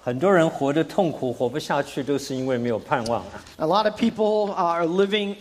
很多人活得痛苦，活不下去，都是因为没有盼望。 A lot of people are living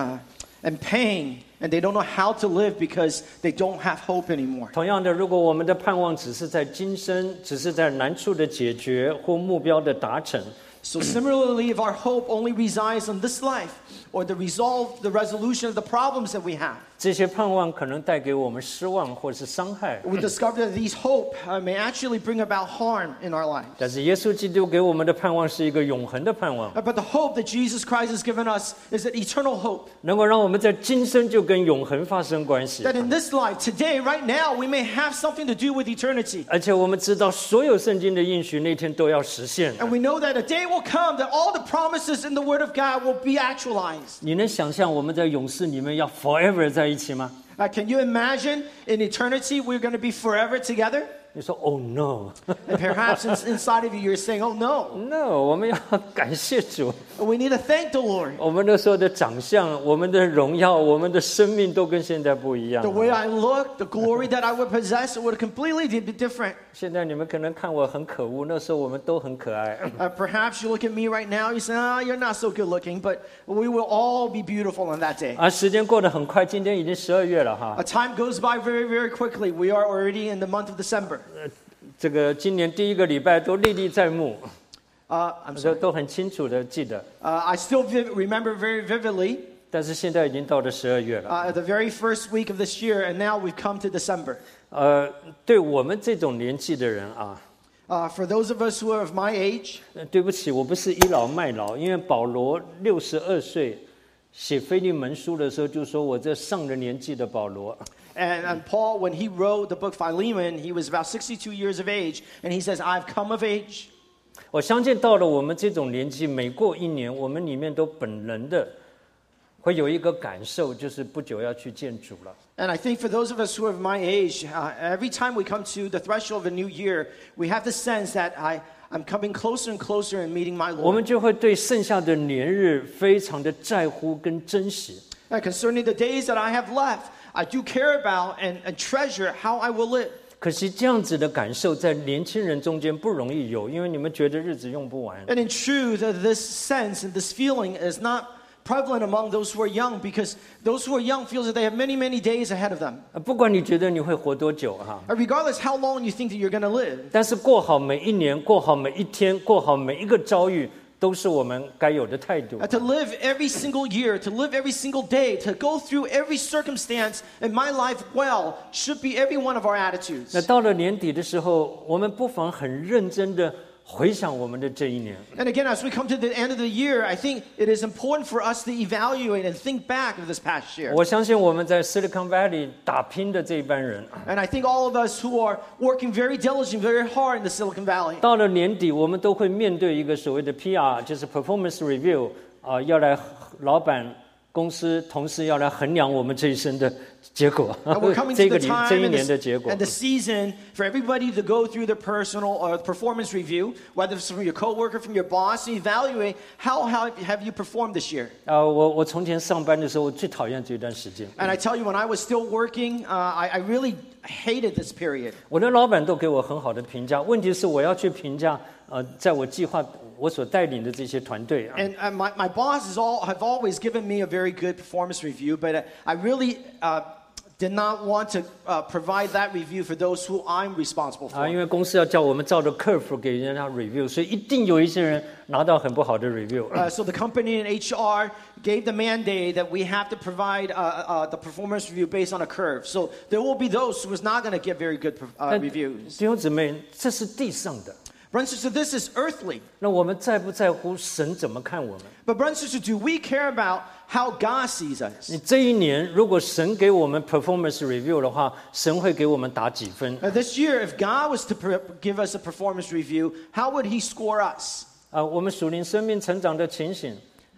in pain, and they don't know how to live because they don't have hope anymore. 同样的，如果我们的盼望只是在今生，只是在难处的解决或目标的达成， So similarly, if our hope only resides in this life, or the resolution of the problems that we have, 这些盼望可能带给我们失望或是伤害。 we discover that these hope may actually bring about harm in our lives. 但是耶稣基督给我们的盼望是一个永恒的盼望， But the hope that Jesus Christ has given us is an eternal hope. 能够让我们在今生就跟永恒发生关系。 That in this life, today, right now, we may have something to do with eternity. 而且我们知道，所有圣经的应许那天都要实现。 And we know that a day will come that all the promises in the Word of God will be actualized. 你能想象我们在永世里面要 forever 在一起吗？ Can you imagine in eternity we're going to be forever together? 你说 Oh no And perhaps inside of you you're saying, oh no, No， 我们要感谢主， we need to thank the Lord. 我们那时候的长相、我们的荣耀、我们的生命都跟现在不一样 The。way I look, the glory that I would possess, it would completely be different. 现在你们可能看我很可恶，那时候我们都很可爱。 Perhaps you look at me right now, you say, you're not so good looking, but we will all be beautiful on that day. 时间过得很快，今天已经12月了哈。 Time goes by very, very quickly. We are already in the month of December. 这个今年第一个礼拜都历历在目， I'm sorry. 都很清楚的记得。 I still remember very vividly 但是现在已经到了12月了。 the very first week of this year, and now we've come to December. 对我们这种年纪的人啊， For those of us who are of my age, 对不起，我不是倚老卖老，因为保罗62岁写腓利门书的时候就说我这上了年纪的保罗。 and Paul, when he wrote the book Philemon, he was about 62 years of age, and he says, I've come of age. 我相信到了我们这种年纪，每过一年，我们里面都本能的会有一个感受，就是不久要去见主了。 And I think for those of us who are of my age, every time we come to the threshold of a new year, we have the sense that I'm coming closer and closer in meeting my 我们 Lord. 就会对剩下的年日非常的在乎跟珍惜。 And concerning the days that I have left, I do care about and treasure how I will live. 可惜这样子的感受在年轻人中间不容易有，因为你们觉得日子用不完。 And in truth, this sense and this feeling is not prevalent among those who are young, because those who are young feel that they have many, many days ahead of them. 不管你觉得你会活多久哈， Regardless how long you think that you're going to live. 但是过好每一年，过好每一天，过好每一个遭遇，都是我们该有的态度。 To live every single year, to live every single day, to go through every circumstance in my life well should be every one of our attitudes. 那到了年底的时候，我们不妨很认真的回想我们的这一年。 And again, as we come to the end of the year, I think it is important for us to evaluate and think back of this past year. 我相信我们在 Silicon Valley 打拼的这一班人， And I think all of us who are working very diligently, very hard in the Silicon Valley, 到了年底，我们都会面对一个所谓的 PR， 就是 performance review， 要来老板、公司、同事要来衡量我们这一生的结果， and we're coming 这 to 个 the 这 time 一年的结果 and。the season for everybody to go through the personal or performance review, whether it's from your coworker, from your boss, and evaluate how have you performed this year. 我从前上班的时候，我最讨厌这段时间。 And I tell you, when I was still working, I really hated this period. 我的老板都给我很好的评价，问题是我要去评价，在我计划我所带领的这些团队。 And my bosses have always given me a very good performance review, but I really did not want to provide that review for those who I'm responsible for. 因为公司要叫我们照着 curve 给人家 review， 所以一定有一些人拿到很不好的 review。 So the company and HR gave the mandate that we have to provide the performance review based on a curve. So there will be those who is not going to get very good reviews. 弟兄姊妹，这是地上的。 Brothers and sisters, this is earthly. 那我们在不在乎神怎么看我们？ But brothers and sisters, do we care about how God sees us? 你这一年如果神给我们 performance review 的话，神会给我们打几分？ This year, if God was to give us a performance review, how would He score us? 我们属灵生命成长的情形，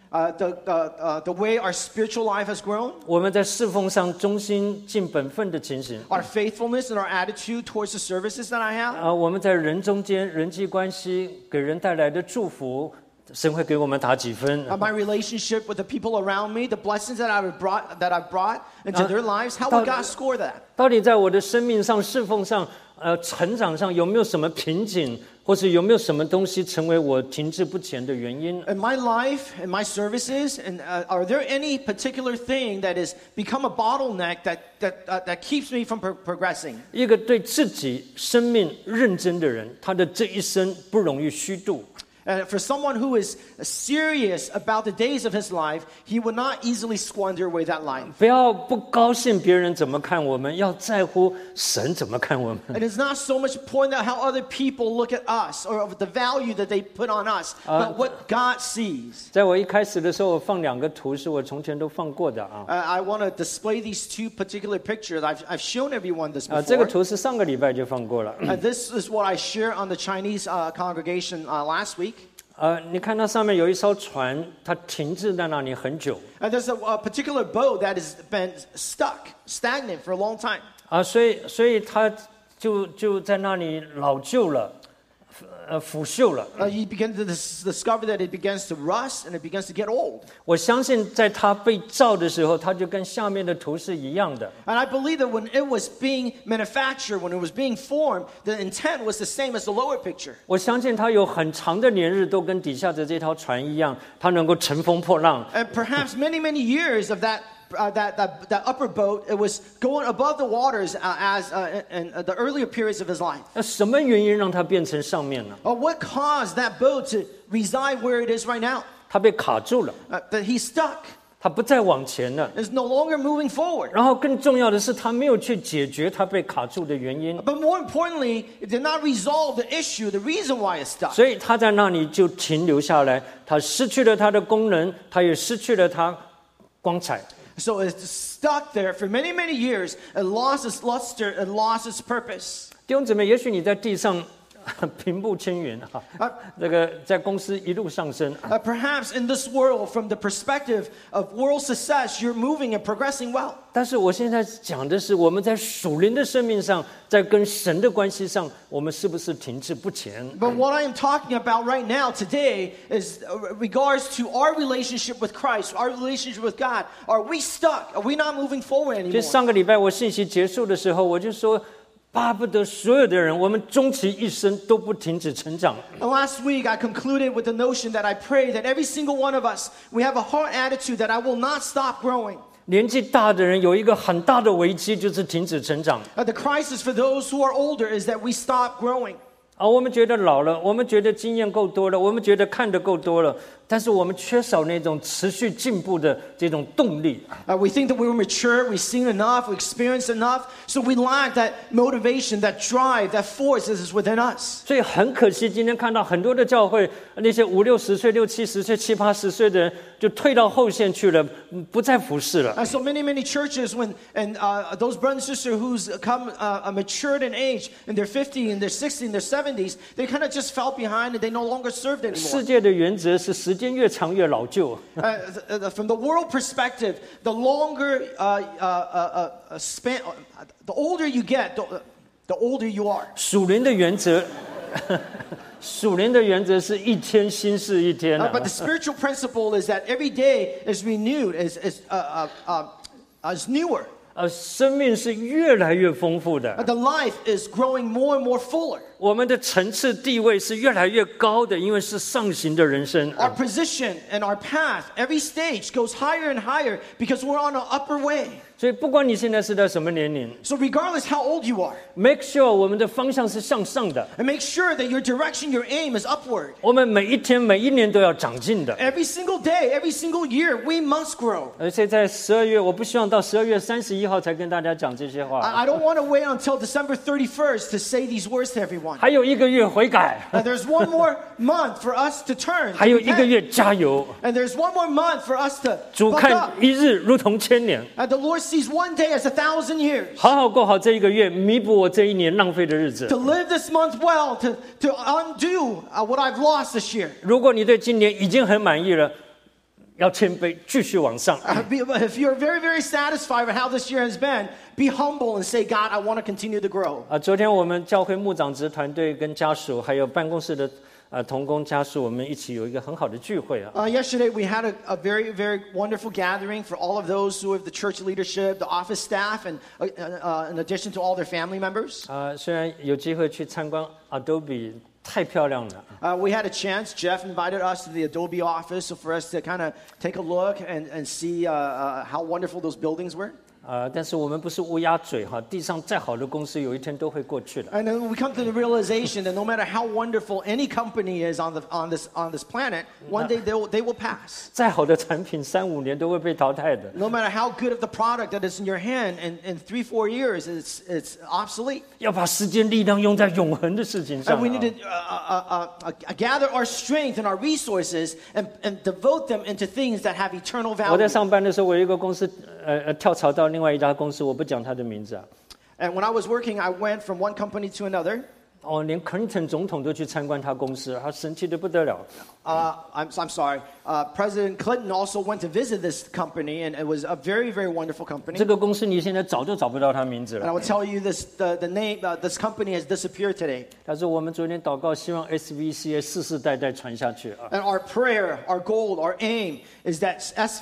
The way our spiritual life has grown, 我们在侍奉上忠心尽本分的情形， our faithfulness and our attitude towards the services that I have, 我们在人中间人际关系给人带来的祝福，神会给我们打几分？ my relationship with the people around me, the blessings that I've brought into their lives, how will God score that? 到底在我的生命上、侍奉上、成长上有没有什么瓶颈或或是有没有什么东西成为我停滞不前的原因？ In my life, in my services, and are there any particular thing that has become a bottleneck that keeps me from progressing? 一个对自己生命认真的人，他的这一生不容易虚度。 And for someone who is serious about the days of his life, he would not easily squander away that life. 不要不高兴别人怎么看我们，要在乎神怎么看我们。 It is not so much important at how other people look at us or of the value that they put on us, but what God sees. 在我一开始的时候，我放2个图，是我从前都放过的啊。 I want to display these two particular pictures. I've shown everyone this 这个 before. 图是上个礼拜就放过了。 This is what I shared on the Chinese congregation last week. 你看它上面有一艘船，它停滞在那里很久。 And there's a particular boat that has been stagnant for a long time. 所以它就在那里老旧了，腐朽了。 You begin to discover that it begins to rust and it begins to get old. 我相信在它被造的时候，它就跟下面的图是一样的。 And I believe that when it was being manufactured, when it was being formed, the intent was the same as the lower picture. 我相信它有很长的年日，都跟底下的这条船一样，它能够乘风破浪。 And perhaps many years of that upper boat, it was going above the waters as in the earlier periods of his life. 那什么原因让它变成上面呢？ What caused that boat to reside where it is right now? 它被卡住了， That he's stuck, 它不再往前了。 is no longer moving forward. 然后更重要的是，他没有去解决他被卡住的原因， But more importantly, it did not resolve the issue, the reason why it's stuck. 所以他在那里就停留下来，他失去了他的功能，他也失去了他光彩。 So it's stuck there for many years and lost its luster and lost its purpose. 弟兄姊妹，也许你在地上平步青云哈，这个在公司一路上升。 Perhaps in this world, from the perspective of world success, you're moving and progressing well. 但是我现在讲的是，我们在属灵的生命上，在跟神的关系上，我们是不是停滞不前？ But what I am talking about right now today is regards to our relationship with Christ, our relationship with God. Are we stuck? Are we not moving forward 就 anymore? 上个礼拜我信息结束的时候，我就说，巴不得所有的人，我们终其一生都不停止成长。 And last week, I concluded with the notion that I pray that every single one of us, we have a heart attitude that I will not stop growing. 年纪大的人有一个很大的危机，就是停止成长。 The crisis for those who are older is that we stop growing. 我们觉得老了，我们觉得经验够多了，我们觉得看得够多了，但是我们缺少那种持续进步的这种动力。 We think that we were mature, we've seen enough, we experienced enough, so we lack that motivation, that drive, that force that is within us. 所以很可惜，今天看到很多的教会，那些50、60岁、60、70岁、70、80岁的人，就退到后线去了，不再服侍了。 And so many churches, those brothers and sisters who's come matured in age, in their 50, in their 60, in their 70s, they kind of just fell behind and they no longer served 世 anymore. 界的原则是时间越长越老旧。 From the world perspective, the longer span, the older you get, the older you are. 属灵的原则，属灵的原则是一天新事一天。 But the spiritual principle is that every day is renewed, is newer. 生命是越来越丰富的， The life is growing more and more fuller. 我们的层次地位是越来越高的，因为是上行的人生。 Our position and our path, every stage goes higher and higher because we're on an upper way. 所以不管你现在是在什么年龄 So regardless how old you are, ，make sure 我们的方向是向上的， and make sure that your direction, your aim is upward. 我们每一天、每一年都要长进的。 Every single day, every single year, we must grow. 而且在12月，我不希望到12月31号才跟大家讲这些话， I don't want to wait until December 31st to say these words to everyone. 还有1个月悔改， There's one more month for us to turn. 还有1个月加油。 And there's one more month for us to 主 buck 看 up. 1日如同1000年， And the Lord sees one day as 1,000 years. 好好过好这1个月，弥补我这1年浪费的日子 To。live this month well, to undo what I've lost this year. 如果你对今年已经很满意了，要谦卑，继续往上。 If you're very satisfied with how this year has been, be humble and say, God, I want to continue to grow. 昨天我们教会牧长职团队跟家属，还有办公室的同工家属，我们一起有一个很好的聚会啊。 Yesterday, we had a very wonderful gathering for all of those who have the church leadership, the office staff, and in addition to all their family members. 虽然有机会去参观 Adobe 太漂亮了。 We had a chance. Jeff invited us to the Adobe office for us to kind of take a look and see how wonderful those buildings were. 但是我们不是乌鸦嘴哈，地上再好的公司有一天都会过去的。 And then we come to the realization that no matter how wonderful any company is on this planet, one day they will pass. 再好的产品3-5年都会被淘汰的。 No matter how good of the product that is in your hand, in 3-4 years, it's obsolete. 要把时间力量用在永恒的事情上。 And we need to gather our strength and our resources and devote them into things that have eternal 我在 value. 上班的时候，我有一个公司跳槽到另外一家公司，我不讲他的名字啊。 And when I was working, I went from one company to another. 连 Clinton 总统都去参观他公司，他生气得不得了。 I'm sorry. President Clinton also went to visit this company, and it was a very, very wonderful company. 这个公司你现在早就找不到他名字 And I 了。 will tell you the name. This company has disappeared today. 他说我们昨天祷告，希望 SVCA 世世代代传下去啊。 And our prayer, our goal, our aim is that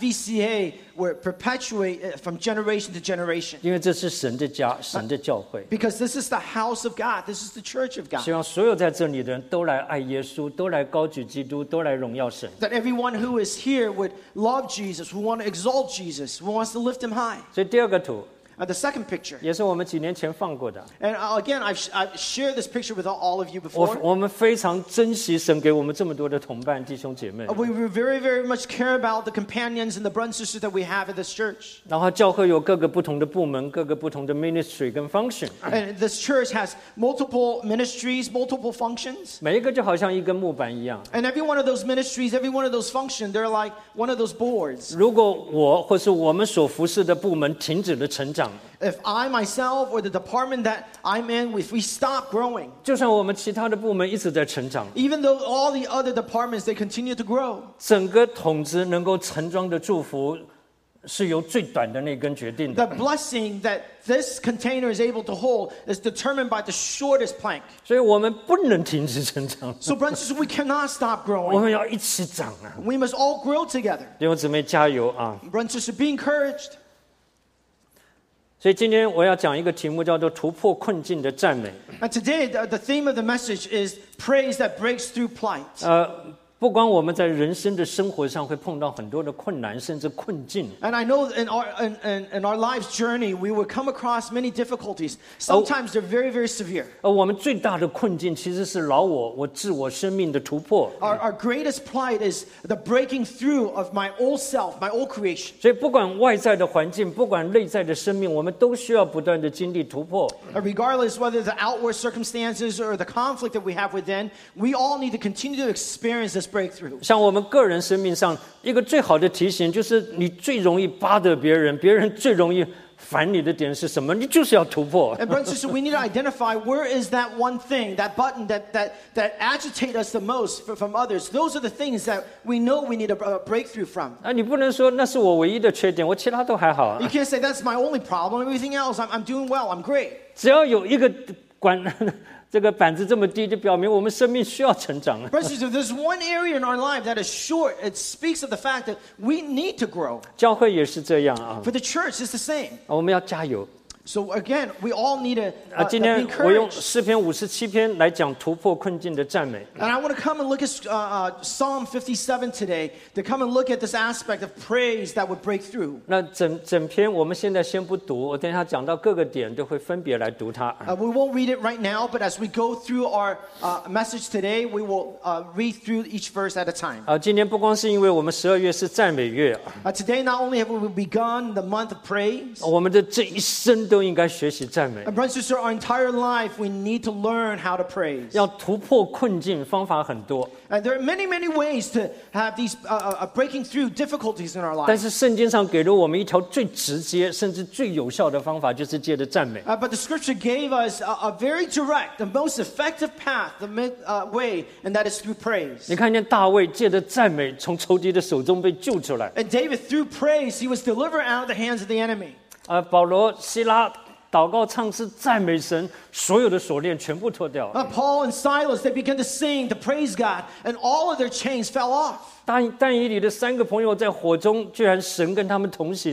SVCA will perpetuate from generation to generation. 因为这是神的家，神的教会。 Because this is the house of God. This is the church of God. 希望所有在这里的人都来爱耶稣，都来高举基督，都来荣耀神。 That everyone who is here would love Jesus, who want to exalt Jesus, who wants to lift him high. 所以第二个图 The second picture. 也是我们几年前放过的。 And again, I've shared this picture with all of you before. 我们非常珍惜神给我们这么多的同伴弟兄姐妹。 We very, very much care about the companions and the brothers and sisters that we have at this church. 然后教会有各个不同的部门，各个不同的 ministry 跟 function， And this church has multiple ministries, multiple functions. 每一个就好像一根木板一样。 And every one of those ministries, every one of those functions, they're like one of those boards. 如果我或是我们所服侍的部门停止了成长， If I myself or the department that I'm in, if we stop growing, 就算我们其他的部门一直在成长， even though all the other departments, they continue to grow, 整个统治能够盛装的祝福是由最短的那根决定的。 the blessing that this container is able to hold is determined by the shortest plank. 所以我们不能停止成长， So, brothers, we cannot stop 我 growing. 们要一起长啊！ We must all grow together. 弟兄姊妹加油啊！ Brothers, be encouraged. 所以今天我要讲一个题目，叫做突破困境的赞美。 And today, the theme of the message is praise that breaks through plight. 不光我们在人生的生活上会碰到很多的困难，甚至困境。 And I know in our life's journey, we will come across many difficulties. Sometimes they're very, very severe. 而我们最大的困境其实是我自我生命的突破。 Our greatest plight is the breaking through of my old self, my old creation. 所以不管外在的环境，不管内在的生命，我们都需要不断的经历突破。 Regardless whether the outward circumstances or the conflict that we have within, we all need to continue to experience this breakthrough. 像我们个人生命上，一个最好的提醒就是，你最容易巴得别人，别人最容易烦你的点是什么？你就是要突破。 And brothers and sisters, we need to identify where is that one thing, that button that agitate us the most from others. Those are the things that we know we need a breakthrough from. 你不能说那是我唯一的缺点，我其他都还好啊。 You can't say that's my only problem. Everything else, I'm doing well. I'm great. 只要有一个这个板子这么低，就表明我们生命需要成长。 Brothers and sisters, there's one area in our life that is short. It speaks of the fact that we need to grow. 教会也是这样啊， For the church, it's the same. 我们要加油。 So again, we all need to 今 be 天我用 encouraged. 诗篇57篇来讲突破困境的赞美。 And I want to come and look at Psalm 57 today, to come and look at this aspect of praise that would break through. 那整篇我们现在先不读，我等一下讲到各个点都会分别来读它。 We won't read it right now, but as we go through our message today, we will read through each verse at a time. 今年不光是因为我们12月是赞美月， Today, not only have we begun the month of praise, 我们的这一生都应该学习赞美。 and brothers and sisters, our entire life, we need to learn how to praise. 要突破困境，方法很多， And there are many, many ways to have these breaking through difficulties in our 但 lives. 是圣经上给了我们一条最直接，甚至最有效的方法，就是借着赞美。 But the scripture gave us a very direct, the most effective path, the way, and that is through praise. 你看见大卫借着赞美，从仇敌的手中被救出来。 And David, through praise, he was delivered out of the hands of the enemy. 保罗、希拉祷告、唱诗、赞美神，所有的锁链全部脱掉。 Paul and Silas, they began to sing, to praise God, and all of their chains fell off. 但以理的3个朋友在火中，居然神跟他们同行，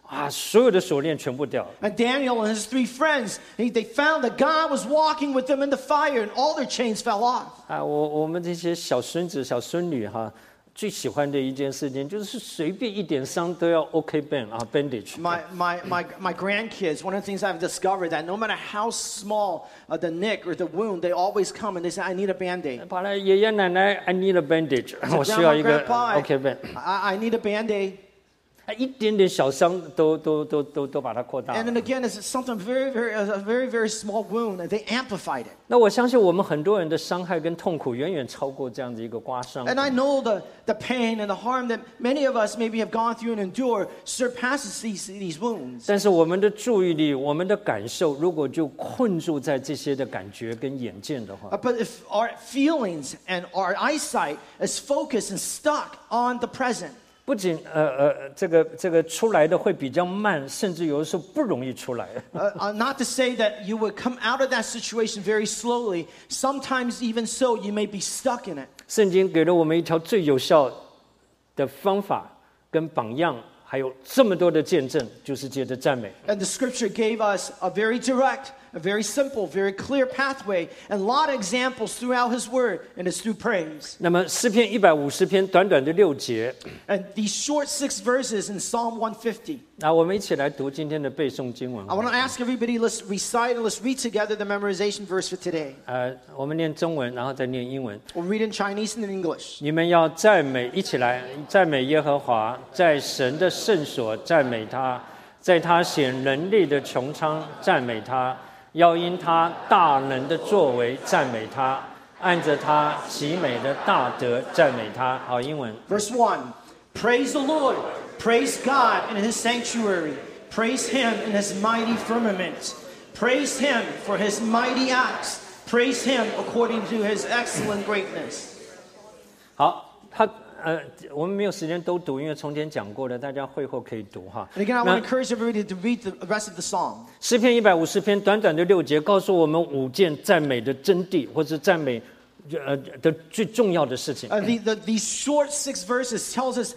啊，所有的锁链全部掉了。 And Daniel and his 3 friends, they found that God was walking with them in the fire, and all their chains fell off. 啊，我们这些小孙子、小孙女哈，最喜欢的一件事情就是随便一点伤都要 OK band 啊 bandage。 My grandkids, one of the things I've discovered that no matter how small the nick or the wound, they always come and they say, I need a Band-Aid. 跑来爷爷奶奶 I need a bandage， 我需要一个 Grandma, OK band。 I need a Band-Aid. 一点点小伤都把它扩大了。 And then again, it's something very small wound, and they amplified it. 那我相信我们很多人的伤害跟痛苦远远超过这样的一个刮伤。 And I know the pain and the harm that many of us maybe have gone through and endure surpasses these wounds. 但是我们的注意力、我们的感受，如果就困住在这些的感觉跟眼见的话， But if our feelings and our eyesight is focused and stuck on the present, 不仅这个出来的会比较慢，甚至有的时候不容易出来。 not to say that you would come out of that situation very slowly. Sometimes even so, you may be stuck in it. 圣经给了我们一条最有效的方法跟榜样，还有这么多的见证，就是借着赞美。 And the scripture gave us a very direct, a very simple, very clear pathway, and a lot of examples throughout his word, and it's through praise. 那么诗篇150篇短短的6节， And these short 6 verses in Psalm 150. 那我们一起来读今天的背诵经文。 I want to ask everybody, let's recite and let's read together the memorization verse for today. 我们念中文，然后再念英文。 We'll read in Chinese and in English. 你们要赞美，一起来赞美耶和华，在神的圣所赞美他，在他显能力的穹苍赞美他，要因他大能的作为赞美他，按着他极美的大德赞美他。好，英文。 Verse 1. Praise the Lord. Praise God in his sanctuary. Praise him in his mighty firmament. Praise him for his mighty acts. Praise him according to his excellent greatness. 好，我们没有时间都读，因为从前讲过的，大家会后可以读哈。 And again, I want to encourage everybody to read the rest of the psalm. 诗篇150篇短短的6节，告诉我们5件赞美的真谛，或者赞美的最重要的事情。 These short 6 verses tells us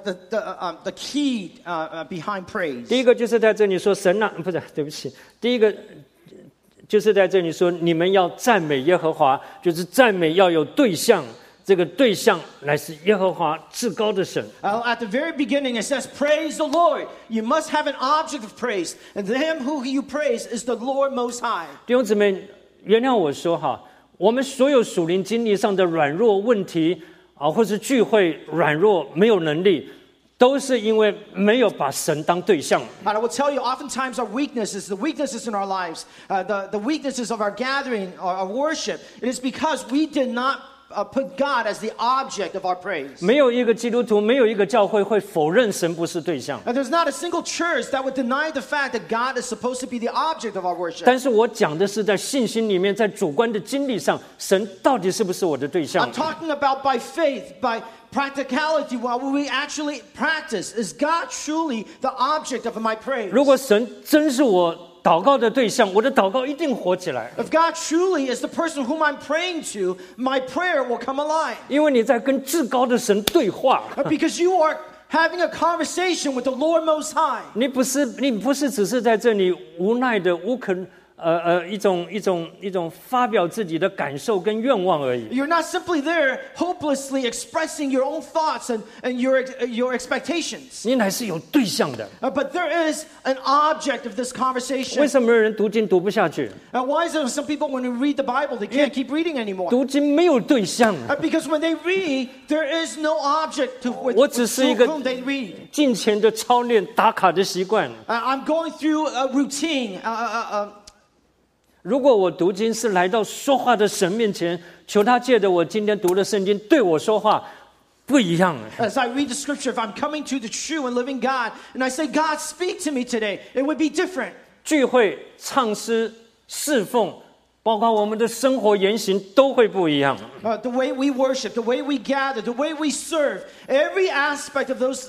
the key behind praise. 第一个就是在这里说神啊，不是，对不起，第一个就是在这里说你们要赞美耶和华，就是赞美要有对象。这个对象乃是耶和华至高的神。 At the very beginning, it says, "Praise the Lord." You must have an object of praise, and him who you praise is the Lord Most High. 弟兄姊妹，原谅我说哈，我们所有属灵经历上的软弱问题啊，或是聚会软弱没有能力，都是因为没有把神当对象。 And I will tell you, oftentimes our weaknesses, the weaknesses in our lives, the weaknesses of our gathering, our worship, it is because we did not put God as the object of our praise. 没有一个基督徒，没有一个教会会否认神不是对象。 And there's not a single church that would deny the fact that God is supposed to be the object of our worship. 但是我讲的是在信心里面，在主观的经历上，神到底是不是我的对象 I'm？ talking about by faith, by practicality, what we actually practice. Is God truly the object of my praise? 如果神真是我祷告的对象，我的祷告一定活起来。 If God truly is the person whom I'm praying to, my prayer will come alive. 因为你在跟至高的神对话， Because you are having a conversation with the Lord Most High. 你不是只是在这里无奈的无可一种发表自己的感受跟愿望而已。 You're not simply there hopelessly expressing your own thoughts and your expectations. 你乃是有对象的。 But there is an object of this 为 conversation. 什么有人读经读不下去？ Why is it some people, when they read the Bible, they can't keep reading anymore? 读经没有对象， Because when they read, there is no object to 我只是一个 whom they read. 敬虔的操练打卡的习惯。 I'm going through a routine. 如果我读经是来到说话的神面前，求他借着我今天读的圣经对我说话，不一样。 As I read the scripture, if I'm coming to the true and living God, and I say, God, speak to me today, it would be different. 聚会、唱诗、侍奉，包括我们的生活言行都会不一样。 The way we worship, the way we gather, the way we serve, every aspect of those,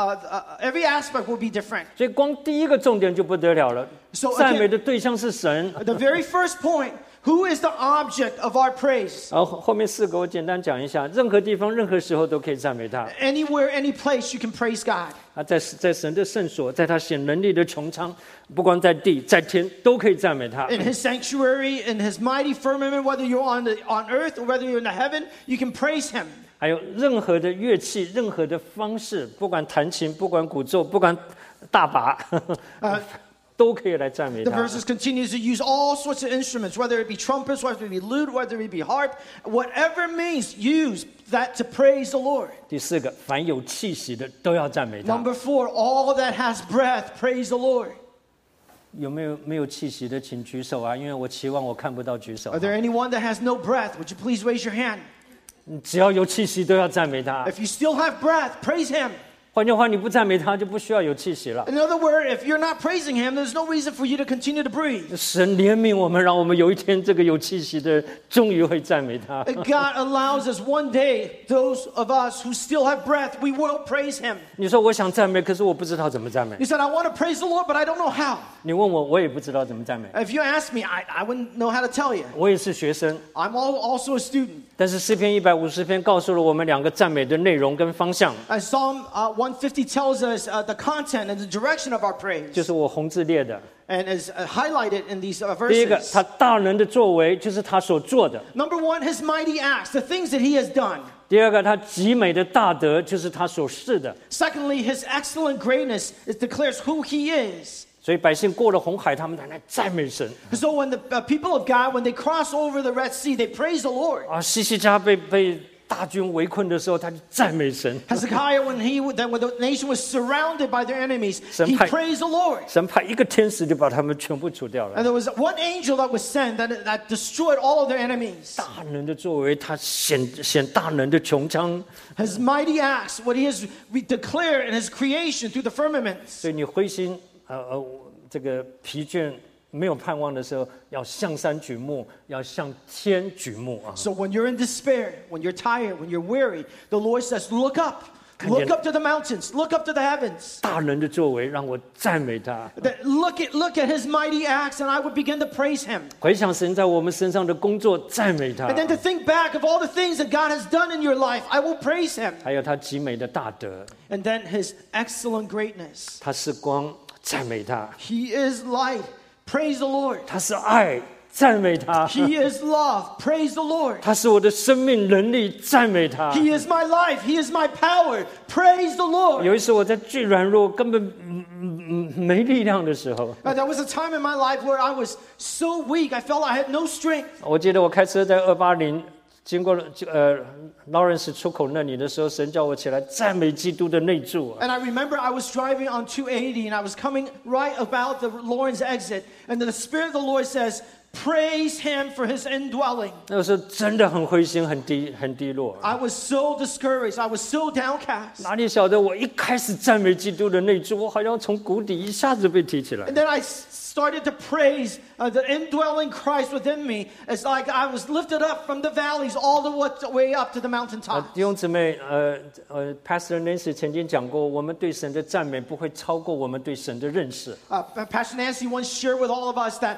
every aspect will be different. 所以光第一个重点就不得了了。 So again- 赞美的对象是神， The very first point, Who is the object of our praise? 然后后面4个我简单讲一下，任何地方、任何时候都可以赞美他。 Anywhere, any place, you can praise God. 在神的圣所，在他显能力的穹苍，不光在地，在天都可以赞美他。 In His sanctuary, in His mighty firmament, whether you're on earth or whether you're in the heaven, you can praise Him. 还有任何的乐器、任何的方式，不管弹琴、不管鼓奏、不管大拔，都可以来赞美 The 他。 verses continues to use all sorts of instruments, whether it be trumpets, whether it be lute, whether it be harp, whatever means, use that to praise the Lord. 第4个，凡有气息的都要赞美他。 Number 4, all that has breath, praise the Lord. 有没有气息的，请举手啊！因为我期望我看不到举手。 Are there anyone that has no breath? Would you please raise your hand? 只要有气息都要赞美他。 If you still have breath, praise Him. 换句话，你不赞美他，就不需要有气息了。 In other words, if you're not praising Him, there's no reason for you to continue to breathe. 神怜悯我们，让我们有一天这个有气息的，终于会赞美他。 God allows us one day, those of us who still have breath, we will praise Him. 你说我想赞美，可是我不知道怎么赞美。 You said, I want to praise the Lord, but I don't know how. 你问我，我也不知道怎么赞美。 If you ask me, I wouldn't know how to tell you. 我也是学生， I'm also a student. 但是诗篇150篇告诉了我们2个赞美的内容跟方向， And Psalm 150 tells us the content and the direction of our praise, 就是我红字列的。 and is highlighted in these 第一个， verses. 他大能的作为，就是他所做的； Number 1, His mighty acts, the things that He has done. 第二个，他极美的大德，就是他所示的。 Secondly, His excellent greatness declares who He is. 所以百姓过了红海，他们才来赞美神。 So when the people of God, when they cross over the Red Sea, they praise the Lord. 西西家被大军围困的时候，他就赞美神。 Hezekiah, when the nation was surrounded by their enemies, he praised the Lord. 神派一个天使就把他们全部除掉了。 And there was one angel that was sent that destroyed all of their enemies. 大能的作为，他显大能的穹苍。 His mighty acts, what He has declared in His creation through the firmaments. 所以你灰心这个疲倦没有盼望的时候，要向山举目，要向天举目啊！ So when you're in despair, when you're tired, when you're weary, the Lord says, look up. Look up to the mountains. Look up to the heavens. 大能的作为，让我赞美他。 Look at His mighty acts, and I would begin to praise Him. 回想神在我们身上的工作，赞美他。 And then to think back of all the things that God has done in your life, I will praise Him. 还有他极美的大德， And then His excellent greatness. 他是光，赞美他； He is light. Praise the Lord. 他是爱，赞美他； He is love. Praise the Lord. 他是我的生命能力，赞美他。 He is my life. He is my power. Praise the Lord. 有一次我在最软弱、根本没力量的时候， There was a time in my life where I was so weak. I felt I had no strength. 我记得我开车在280。经过Lawrence 出口那里的时候，神叫我起来赞美基督的内住啊！ And I remember I was driving on 280 and I was coming right about the Lawrence exit. And the Spirit of the Lord says, praise Him for His indwelling. 那个时候真的很灰心、很低落。 I was so discouraged. I was so downcast. 哪里晓得我一开始赞美基督的内住，我好像从谷底一下子被提起来。 And then I started to praise the indwelling Christ within me. It's like I was lifted up from the valleys all the way up to the mountaintop. 弟兄姊妹，Pastor Nancy 曾经讲过，我们对神的赞美不会超过我们对神的认识。 Pastor Nancy once shared with all of us that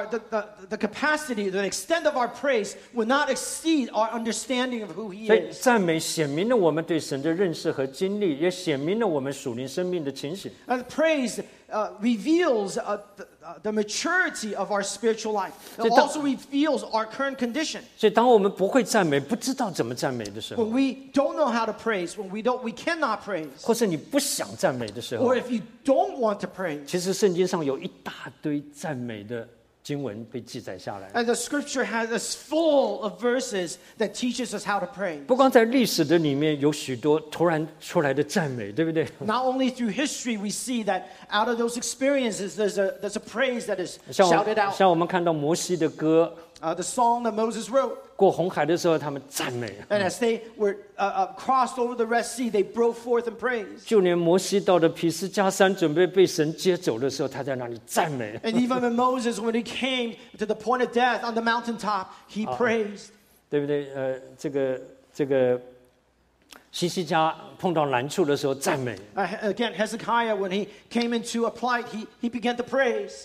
the capacity, the extent of our praise will not exceed our understanding of who He 所以 is. 赞美显明了我们对神的认识和经历，也显明了我们属灵生命的情形。 And praise reveals the maturity of our spiritual life. It also reveals our current condition. 所以，当我们不会赞美、不知道怎么赞美的时候， When we don't know how to praise, when we cannot praise, 或是你不想赞美的时候 or，if you don't want to praise. 其实圣经上有一大堆赞美的经文被记载下来。 And the scripture is full of verses that teaches us how to pray. 不光在历史的里面有许多突然出来的赞美，对不对？ Not only through history we see that out of those experiences there's a praise that is 像 shouted out. 我们看到摩西的歌， The song that Moses wrote. 过红海的时候，他们赞美。 And as they were crossed over the Red Sea, they broke forth in praise. 就连摩西到了毗斯加山，准备被神接走的时候，他在那里赞美。 And even when Moses, when he came to the point of death on the mountaintop, he praised. 对不对？这个西西家碰到难处的时候赞美。 Again, Hezekiah, when he came into a plight, he began to praise.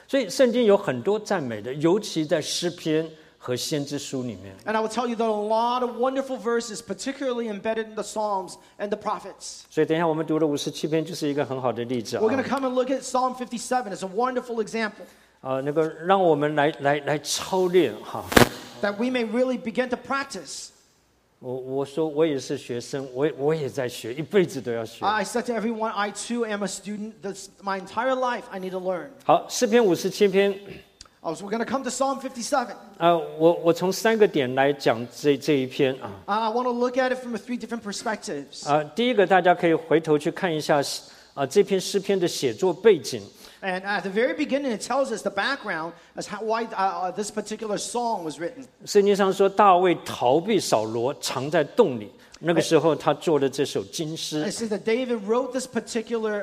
所以圣经有很多赞美的，尤其在诗篇和先知书里面。 And I will tell you there are a lot of wonderful verses, particularly embedded in the Psalms and the prophets. 所以等一下我们读的57篇就是一个很好的例子啊。 We're going to come and look at Psalm 57. It's a wonderful example 那个让我们来操练哈。 that we may really begin to practice. 我说我也是学生，我也在学，一辈子都要学。 I said to everyone, I too am a student. My entire life I need to learn. 好，诗篇57篇。 So we're going to come to Psalm 57. 我从3个点来讲这一篇啊。 I want to look at it from 3 different perspectives. 第一个，大家可以回头去看一下这篇诗篇的写作背景。 And at the very beginning, it tells us the background as why this particular song was written. 圣经上说，大卫逃避扫罗，藏在洞里。那个时候，他做了这首金诗。 It says that David wrote this particular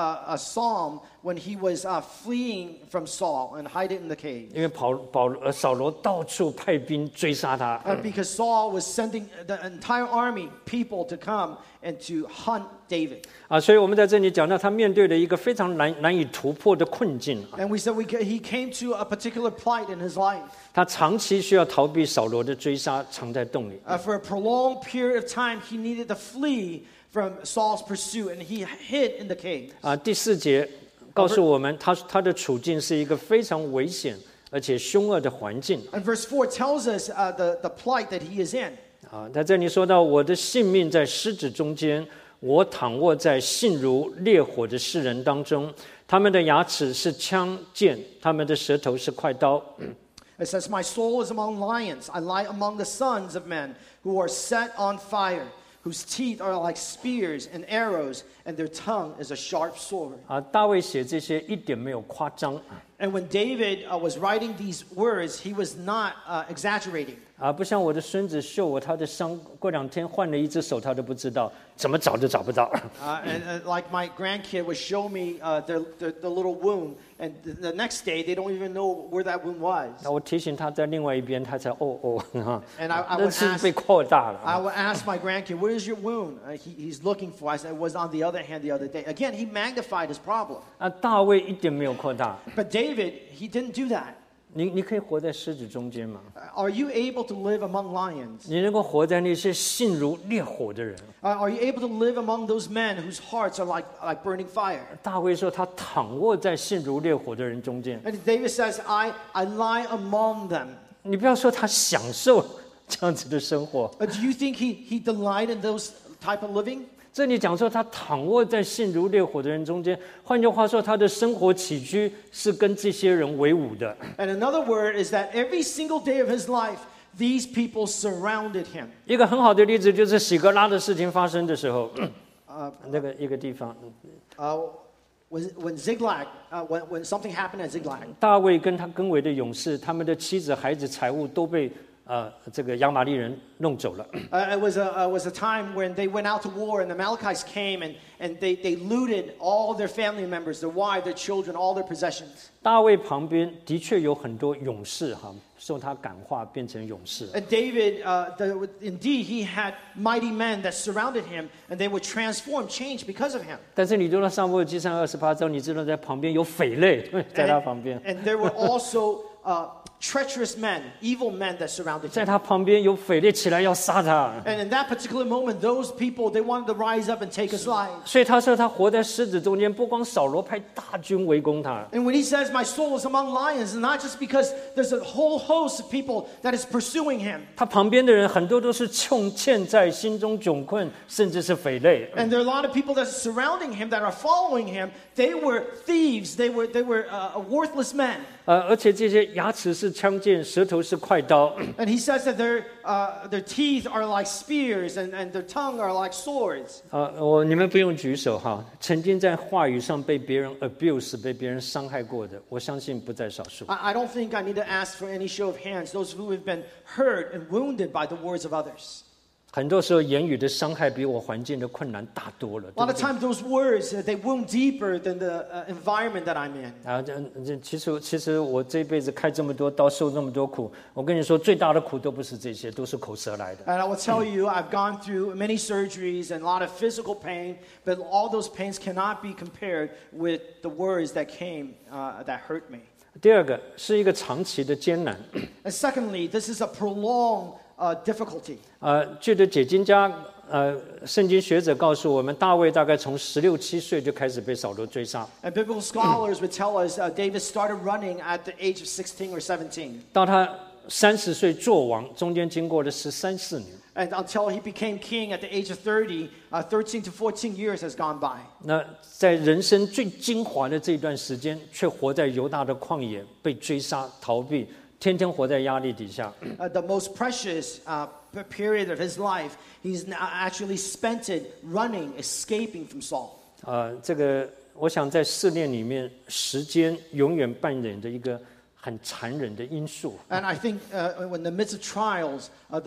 psalm when he was fleeing from Saul and hiding in the cave. 因为扫罗到处派兵追杀他。 Because Saul was sending the entire army, people to come and to hunt David. 所以我们在这里讲到，他面对了一个非常难以突破的困境。 And we said he came to a particular plight in his life. 他长期需要逃避扫罗的追杀，藏在洞里。 For a prolonged period of time, he needed to flee from Saul's pursuit, and he hid in the cave. 第4节告诉我们，他的处境是一个非常危险而且凶恶的环境。 And verse 4 tells us the plight that he is in. 在这里说到，我的性命在狮子中间，我躺卧在性如烈火的世人当中，他们的牙齿是枪剑，他们的舌头是快刀。 It says, My soul is among lions. I lie among the sons of men who are set on fire, whose teeth are like spears and arrows, and their tongue is a sharp sword. 大卫写这些一点没有夸张。 And when David was writing these words, he was not exaggerating. 不像我的孙子秀我他的伤，过2天换了一只手，他都不知道，怎么找都找不到。 And like my grandkid would show me the little wound, and the next day they don't even know where that wound was. 我提醒他在另外一边，他才 And I 那 would 是被扩大了。 I would ask my grandkid, "Where is your wound?" He's looking for. I said, "It was on the other hand the other day." Again, he magnified his problem. 大卫一点没有扩大。 But David, he didn't do that. 你可以活在狮子中间吗？ Are you able to live among lions? 你能够活在那些性如烈火的人？ Are you able to live among those men whose hearts are like burning fire? 大卫说他躺卧在性如烈火的人中间。 And David says, I lie among them. 你不要说他享受这样子的生活， Do you think he delight in those type of living? 这里讲说他躺卧在性如烈火的人中间，换句话说，他的生活起居是跟这些人为伍的。 And another word is that every single day of his life, these people surrounded him. 一个很好的例子就是喜格拉的事情发生的时候，那个一个地方， When Ziklag, when something happened at Ziklag, 大卫跟他跟围的勇士，他们的妻子、孩子、财物都被这个亚玛力人弄走了。 it was a time when they went out to war and the Amalekites came and they looted all their family members, their wives, their children, all their possessions. 大卫旁边的确有很多勇士受他感化变成勇士。 And David, indeed, he had mighty men that surrounded him, and they would transform, change because of him. 但是你读到撒母耳记上28章，你知道在旁边有匪类在他旁边， And there were also treacherous men, evil men that surrounded 在 him. 他旁边有匪类起来要杀他。 And in that particular moment, those people, they wanted to rise up and take his life. 所以他说他活在狮子中间，不光扫罗派大军围攻他， And when he says, my soul is among lions, it's not just because there's a whole host of people that is pursuing him. 他旁边的人很多都是欠债、心中窘困，甚至是匪类。 And there are a lot of people that are surrounding him, that are following him. They were thieves. They were worthless men. 而且这些牙齿是枪剑，舌头是快刀。 And he says that their teeth are like spears and their tongue are like swords. 你们不用举手哈。曾经在话语上被别人 abuse、被别人伤害过的，我相信不在少数。 I don't think I need to ask for any show of hands. Those who have been hurt and wounded by the words of others. 很多时候，言语的伤害比我环境的困难大多了。 A lot of times, those words they wound deeper than the environment that I'm in. 其实我这辈子开这么多刀，受这么多苦，我跟你说，最大的苦都不是这些，都是口舌来的。 And I will tell you, I've gone through many surgeries and a lot of physical pain, but all those pains cannot be compared with the words that came that hurt me. 第二个是一个长期的艰难。 And secondly, this is a prolonged difficulty. 据的解经家圣经学者告诉我们，大卫大概从16、17岁就开始被扫罗追杀， And biblical scholars would tell us David started running at the age of 16 or 17. 到他30岁做王，中间经过了13、14年。 And until he became king at the age of 30, 13 to 14 years has gone by. 那在人生最精华的这段时间，却活在犹大的旷野，被追杀、逃避，天天活在压力底下。 The most precious period of his life, he's actually spent it running, escaping from Saul. 这个我想在试炼里面，时间永远扮演着一个很残忍的因素。 And I think in the midst of trials,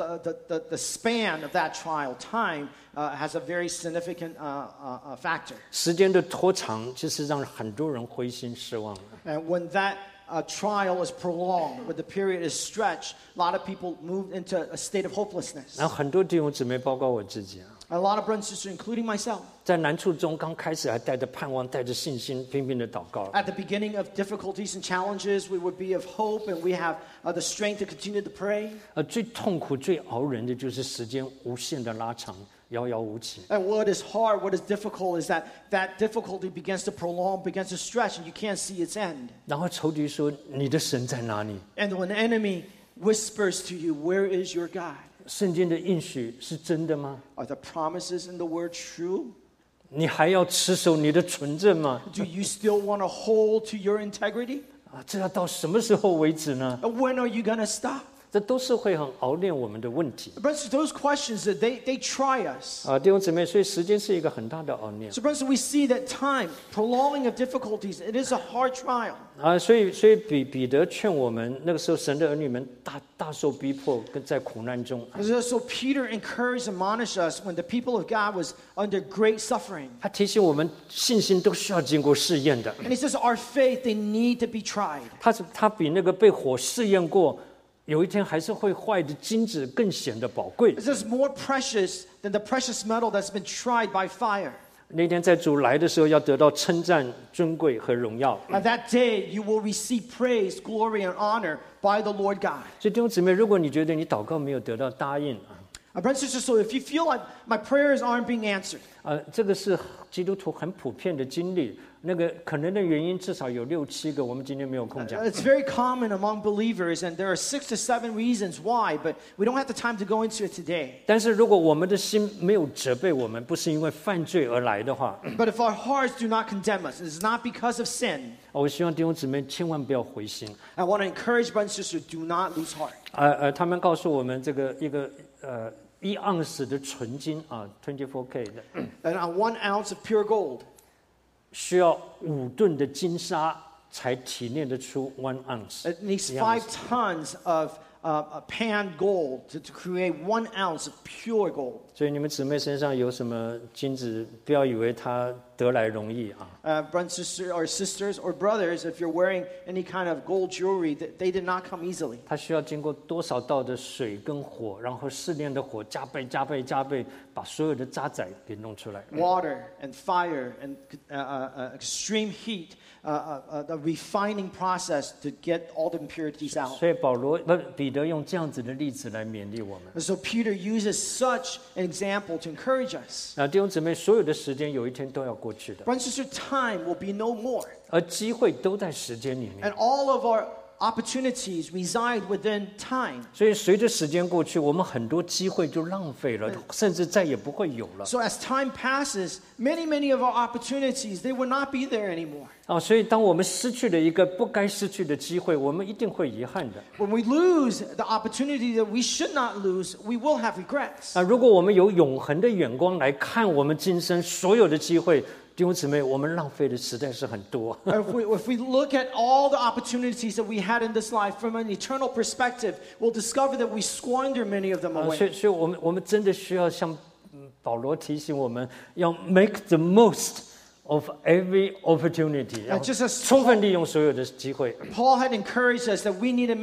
the span of that trial, time, has a very significant factor. 时间的拖长，就是让很多人灰心失望。 And when that trial is prolonged, when the period is stretched, a lot of people move into a state of hopelessness. 然后很多弟兄姊妹，包括我自己啊， A lot of brothers and sisters, including myself, 在难处中刚开始还带着盼望、带着信心，拼命的祷告。 at the beginning of difficulties and challenges, we would be of hope and we have the strength to continue to pray. 最痛苦、最熬人的就是时间无限的拉长，遥遥无期。 And what is hard, what is difficult is that difficulty begins to prolong, begins to stretch, and you can't see its end. 然后仇敌说：“你的神在哪里？” And when the enemy whispers to you, where is your God? 圣经的应许是真的吗？ Are the promises in the word true? 你还要持守你的纯正吗？ Do you still want to hold to your integrity? 这要到什么时候为止呢？ And when are you going to stop? 这都是会很熬炼我们的问题。 Brothers, those questions, they try us. 弟兄姊妹，所以时间是一个很大的熬炼。 So, brothers, we see that time, prolonging of difficulties, it is a hard trial. 所以彼得劝我们，那个时候神的儿女们大受逼迫，跟在苦难中。 So Peter encouraged and admonished us when the people of God was under great suffering. 他提醒我们，信心都需要经过试验的。 And he says our faith, they need to be tried. 他比那个被火试验过，有一天还是会坏的金子更显得宝贵。 It says more precious than the precious metal that's been tried by fire. 那天在主来的时候，要得到称赞、尊贵和荣耀。 On that day, you will receive praise, glory, and honor by the Lord God. 所以弟兄姊妹，如果你觉得你祷告没有得到答应 Brothers and sisters, so if you feel like my prayers aren't being answered, 这个是基督徒很普遍的经历。那个可能的原因至少有6、7个，我们今天没有空讲。 it's very common among believers, and there are 6 to 7 reasons why, but we don't have the time to go into it today. 但是如果我们的心没有责备我们，不是因为犯罪而来的话， But if our hearts do not condemn us, it's not because of sin. 我希望弟兄姊妹千万不要灰心。 I want to encourage brothers and sisters, do not lose heart. 他们告诉我们，这个一个1盎司的纯金24K 的， And on 1 ounce of pure gold, 需要5吨的金沙才提炼得出1 ounce。 it needs 5 tons of pan gold to create 1 ounce of pure gold. 所以你们姊妹身上有什么金子，不要以为它得来容易啊。 Brothers or sisters or brothers, if you're wearing any kind of gold jewelry, they did not come easily. 它需要经过多少道的水跟火，然后试炼的火加倍、把所有的渣滓给弄出来。 Water and fire and extreme heat, the refining process to get all the impurities out. 所以彼得用这样子的例子来勉励我们。 And so Peter uses such an example to encourage us. 弟兄姊妹，所有的时间有一天都要过去的， Brothers and sisters, time will be no more. 而机会都在时间里面。 And all of our opportunities reside within time. 所以随着时间过去，我们很多机会就浪费了，甚至再也不会有了。 So as time passes, many of our opportunities, they will not be there anymore. 所以当我们失去了一个不该失去的机会，我们一定会遗憾的。 When we lose the opportunity that we should not lose, we will have regrets. 如果我们有永恒的眼光来看我们今生所有的机会，弟兄姊妹，我们浪费的实在是很多。 If we look at all the opportunities that we had in this life from an eternal perspective, we'll discover that we squander many of them away. 所以我们真的需要像保罗提醒我们，要 make the most of every opportunity， 要充分利用所有的机会。 Paul had encouraged us that we need to make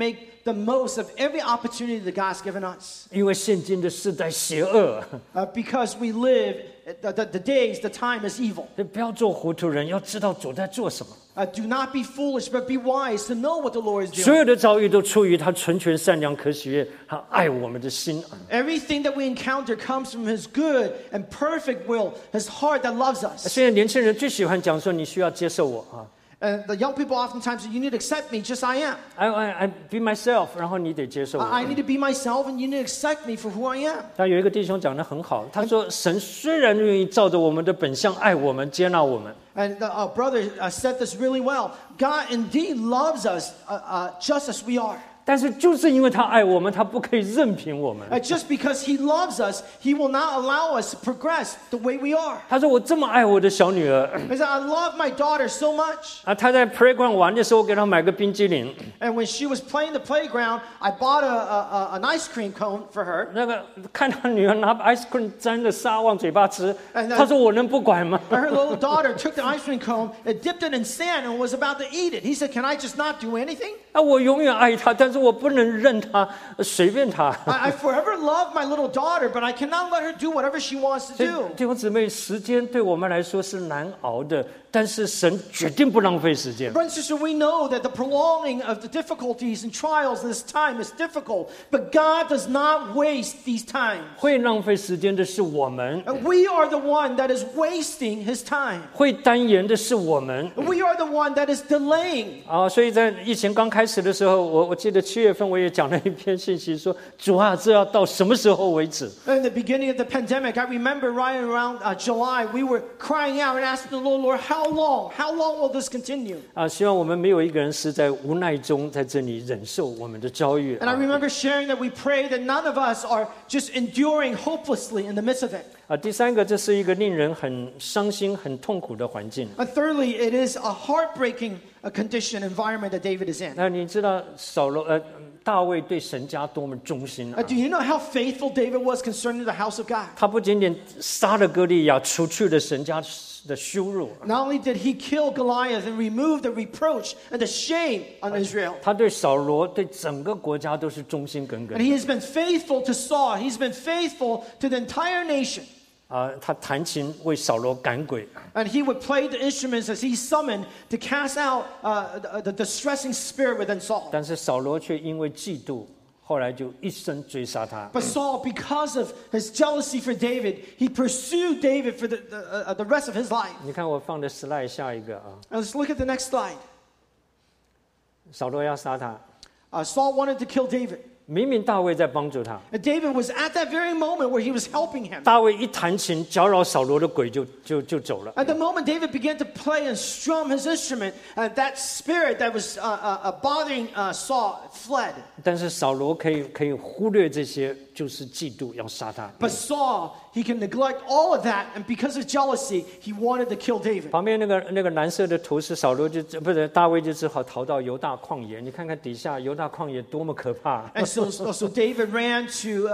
the most of every opportunity that God's given us. 因为现今的世代邪恶， Because we live, the days, the time is evil. 不要做糊涂人，要知道主在做什么。 Do not be foolish, but be wise to know what the Lord is 所 doing. 有的遭遇都出于他纯全、善良、可喜悦，他爱我们的心。 Everything that we encounter comes from His good and perfect will, His heart that loves us. 现在年轻人最喜欢讲说，你需要接受我啊 And the young people oftentimes say, you need to accept me just I am. ，I be myself， 然后你得接受我。 I need to be myself and you need to accept me for who I am. 但有一个弟兄讲得很好，他说：“神虽然愿意照着我们的本相爱我们、接纳我们， And our brother said this really well. God indeed loves us just as we are. 但是就是因为他爱我们，他不可以任凭我们。 Just because He loves us, He will not allow us to progress the way we are. 他说：“我这么爱我的小女儿 He said, I love my daughter so much. 啊，她在 playground 玩的时候，我给她买个冰激凌， And when she was playing the playground, I bought an ice cream cone for her. 那个看她女儿拿 ice cream 沾了沙往嘴巴吃， And 他说我能不管吗？ Her little daughter took the ice cream cone and dipped it in sand and was about to eat it. He said, can I just not do anything? 啊，我永远爱她，但是我不能任她随便她。 I forever love my little daughter, but I cannot let her do whatever she wants to 所以 do. 弟兄姊妹，时间对我们来说是难熬的，但是神决定不浪费时间。 Brothers and sisters, we know that the prolonging of the difficulties and trials in this time is difficult, but God does not waste these times. 会浪费时间的是我们， And we are the one that is wasting His time. 会单言的是我们。 We are the one that is delaying. 啊，所以在疫情刚开始的时候，我记得7月份我也讲了一篇信息说，主啊，这要到什么时候为止？ In the beginning of the pandemic, I remember right around July, we were crying out and asking the Lord, how long? How long will this continue? 啊，希望我们没有一个人是在无奈中在这里忍受我们的遭遇。 And I remember sharing that we pray that none of us are just enduring hopelessly in the midst of it. 啊，第三个，这是一个令人很伤心、很痛苦的环境。 And thirdly, it is a heartbreaking condition, environment that David is in. 那你知道大卫对神家多么忠心啊？ Do you know how faithful David was concerning the house of God? 他不仅仅杀了歌利亚，除去了神家的羞辱， Not only did he kill Goliath and remove the reproach and the shame on Israel, 他对扫罗、对整个国家都是忠心耿耿 and。he has been faithful to Saul. He's been faithful to the entire nation. 啊，他弹琴为扫罗赶鬼， And he would play the instruments as he summoned to cast out the distressing spirit within Saul. 但是扫罗却因为嫉妒，后来就一生追杀他。 But Saul, because of his jealousy for David, he pursued David for the rest of his life. 你看我放的 slide 下一个啊， And let's look at the next slide. 扫罗要杀他， Saul wanted to kill David. 明明大卫在帮助他， And David was at that very moment where he was helping him. 大卫一弹琴搅扰扫罗的鬼就走了。 At the moment David began to play and strum his instrument, that spirit that was bothering Saul fled. 但是扫罗可以忽略这些，就是嫉妒要杀他。 But Saul, he can neglect all of that, and because of jealousy, he wanted to kill David. 旁边那个蓝色的图是扫罗不是大卫就只好逃到犹大旷野。你看看底下犹大旷野多么可怕！ And so David ran to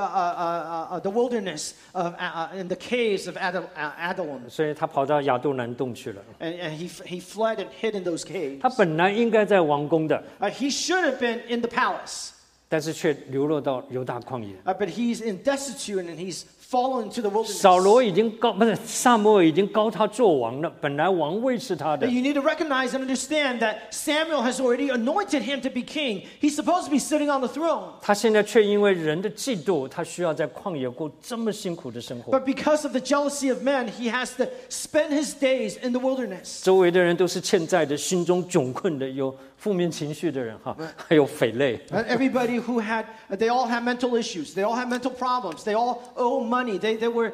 the wilderness in the caves of Adullam. 所以他跑到亚杜兰洞去了。 And he fled and hid in those caves. 他本来应该在王宫的， He should have been in the palace, 但是却流落到犹大旷野。 but he's in destitute and he's fallen to the wilderness. 扫罗已经撒母耳已经高他做王了，本来王位是他的 But。you need to recognize and understand that Samuel has already anointed him to be king. He's supposed to be sitting on the throne. 他现在却因为人的嫉妒，他需要在旷野过这么辛苦的生活。 But because of the jealousy of men, he has to spend his days in the wilderness. 周围的人都是欠债的，心中窘困的，有负面情绪的人哈，还有匪类。 And everybody they all had mental issues. They all had mental problems. They all owe money. They were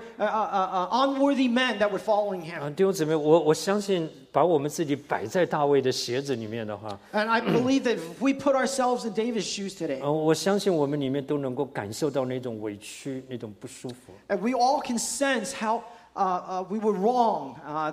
unworthy men that were following him. 弟兄姊妹，我相信把我们自己摆在大卫的鞋子里面的话， And I believe that if we put ourselves in David's shoes today, 我相信我们里面都能够感受到那种委屈、那种不舒服。 and we all can sense how we were wrong,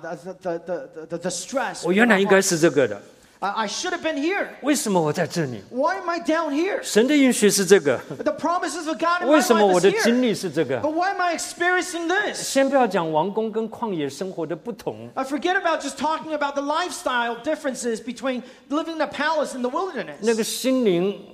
the stress. 我原来应该是这个的， I should have been here. 为什么我在这里？ Why am I down here? 神的应许是这个， The promises of God in my 为什么 life 我 is 的 here. 经历是这个？ But why am I experiencing this? 先不要讲王宫跟旷野生活的不同， Forget about just talking about the lifestyle differences between living in the palace and the wilderness. 那个心灵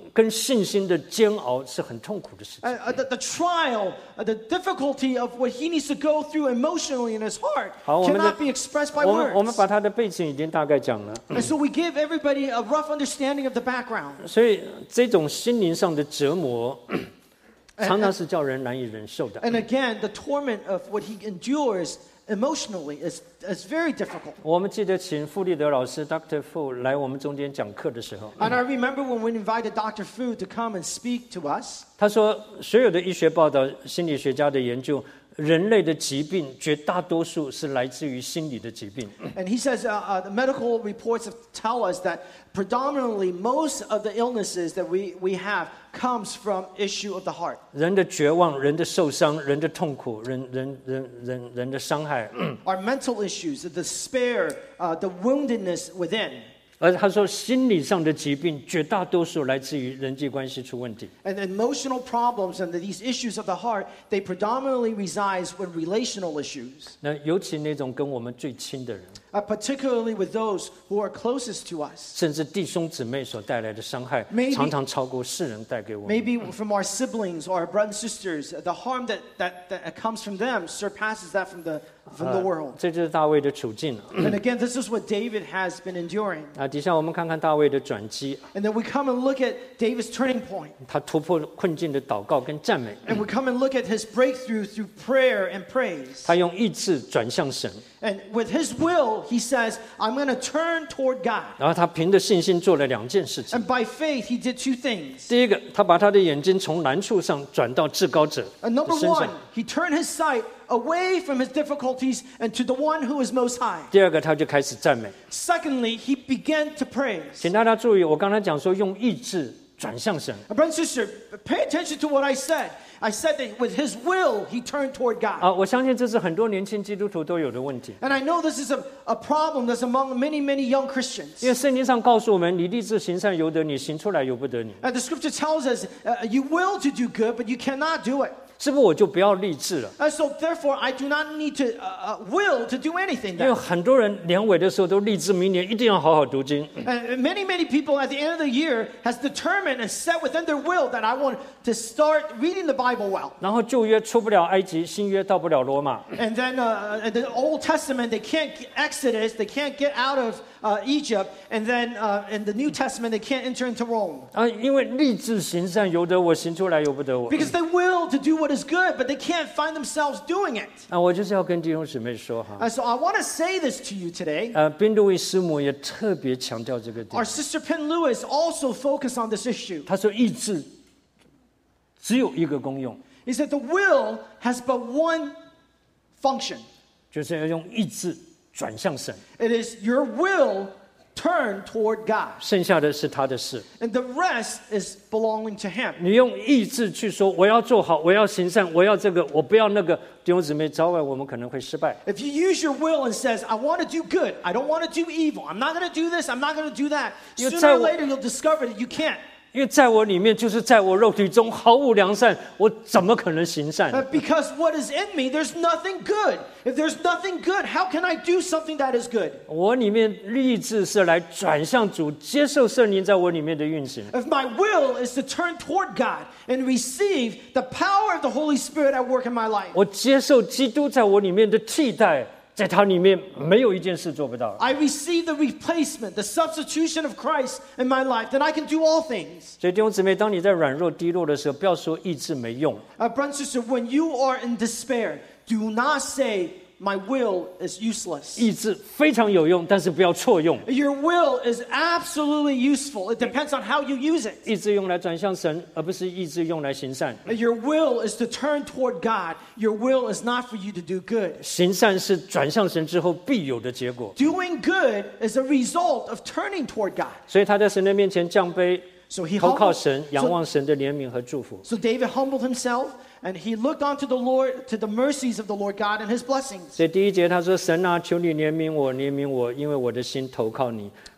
跟信心的煎熬是很痛苦的事情。 The trial, the difficulty of what he needs to go through emotionally in his heart 好， cannot be expressed by 我们 words. 把他的背景已经大概讲了， And so we give everybody a rough understanding of the background. 所以这种心灵上的折磨，常常是叫人难以忍受的。 And again, the torment of what he endures emotionally is very difficult. 我们记得请傅立德老师 Dr. Fu 来我们中间讲课的时候， And I remember when we invited Dr. Fu to come and speak to us. 他说，所有的医学报道、心理学家的研究，人类的疾病绝大多数是来自于心理的疾病。 And he says the medical reports tell us that predominantly most of the illnesses that we have comes from issue of the heart. 人的绝望、人的受伤、人的痛苦、人的伤害。 Our mental issues, the despair, the woundedness within. 而他说，心理上的疾病绝大多数来自于人际关系出问题。 And the emotional problems and these issues of the heart, they predominantly reside with relational issues. 那尤其那种跟我们最亲的人， Particularly with those who are closest to us. 甚至弟兄姊妹所带来的伤害， Maybe- 常常超过世人带给我们。 Maybe from our siblings or our brothers and sisters, the harm that comes from them surpasses that from the world. 这就是大卫的处境。 And again, this is what David has been enduring. 底下我们看看大卫的转机， And then we come and look at David's turning point. 他突破困境的祷告跟赞美， And we come and look at his breakthrough through prayer and praise. 他用意志转向神， And with his will, he says, I'm going to turn toward God. 然后他凭着信心做了2件事情。 And by faith, he did 2 things. 第一个，他把他的眼睛从难处上转到至高者 And 的 number 身 one, 上。 he turned his sight away from his difficulties and to the one who is most high. 第二个，他就开始赞美。 Secondly, he began to praise. 请大家注意，我刚才讲说用意志转向神， Brother and sister, pay attention to what I said. I said that with his will, he turned toward God. 我相信这是很多年轻基督徒都有的问题。 And I know this is a problem that's among many, many young 因 Christians. 为圣经上告诉我们，你立志行善由得你，行出来由不得你。 And the scripture tells us you will to do good, but you cannot do it. 是不是我就不要立志了？ And so therefore, I do not need to will to do anything 因为 then. 很多人年尾的时候都立志明年一定要好好读经。 And many, many people at the end of the year has determined and set within their will that I want to start reading the Bible well. 然后旧约出不了埃及，新约到不了罗马。 And then in the Old Testament, they can't get Exodus, they can't get out of Egypt. And then in the New Testament, they can't enter into Rome. 因为立志行善由得我，行出来由不得我。 Because they will to do what is good, but they can't find themselves doing it. 我就是要跟弟兄姊妹说哈， And so I want to say this to you today. 宾路易师母也特别强调这个点 Our。sister Penn Lewis also focused on this issue. 他说意志只有一个功用， He said the will has but one function. 就是要用意志转向神， It is your will turn toward God. 剩下的是他的事。 And the rest is belonging to Him. 你用意志去说我要做好，我要行善，我要这个，我不要那个，弟兄姊妹，早晚我们可能会失败。 If you use your will and says, I want to do good, I don't want to do evil, I'm not going to do this, I'm not going to do that, You sooner tell- or later you'll discover that you can't. 因为在我里面，就是在我肉体中毫无良善，我怎么可能行善？ Because what is in me, there's nothing good. If there's nothing good, how can I do something that is good? 我里面立志是来转向主，接受圣灵在我里面的运行。 If my will is to turn toward God and receive the power of the Holy Spirit at work in my life, 我接受基督在我里面的替代，在他里面没有一件事做不到。 I receive the replacement, the substitution of Christ in my life, then I can do all things. 所以弟兄姊妹，当你在软弱低落的时候，不要说意志没用， Brother and sister, when you are in despair, do not say, my will is useless. 意志非常有用，但是不要错用。 Your will is absolutely useful. It depends on how you use it. 意志用来转向神，而不是意志用来行善。 Your will is to turn toward God. Your will is not for you to do good. 行善是转向神之后必有的结果。 Doing good is a result of turning toward God. 所以他在神的面前降卑， So he 投靠 humbled, 神，仰望神的怜悯和祝福。 so David humbled himself and he looked onto the Lord, to the mercies of the Lord God and his blessings. 所以第1节他说：“神啊，求你怜悯我，怜悯我，因为我的心投靠你。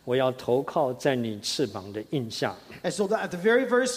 我要投靠在你翅膀的印下。 And so at the very verse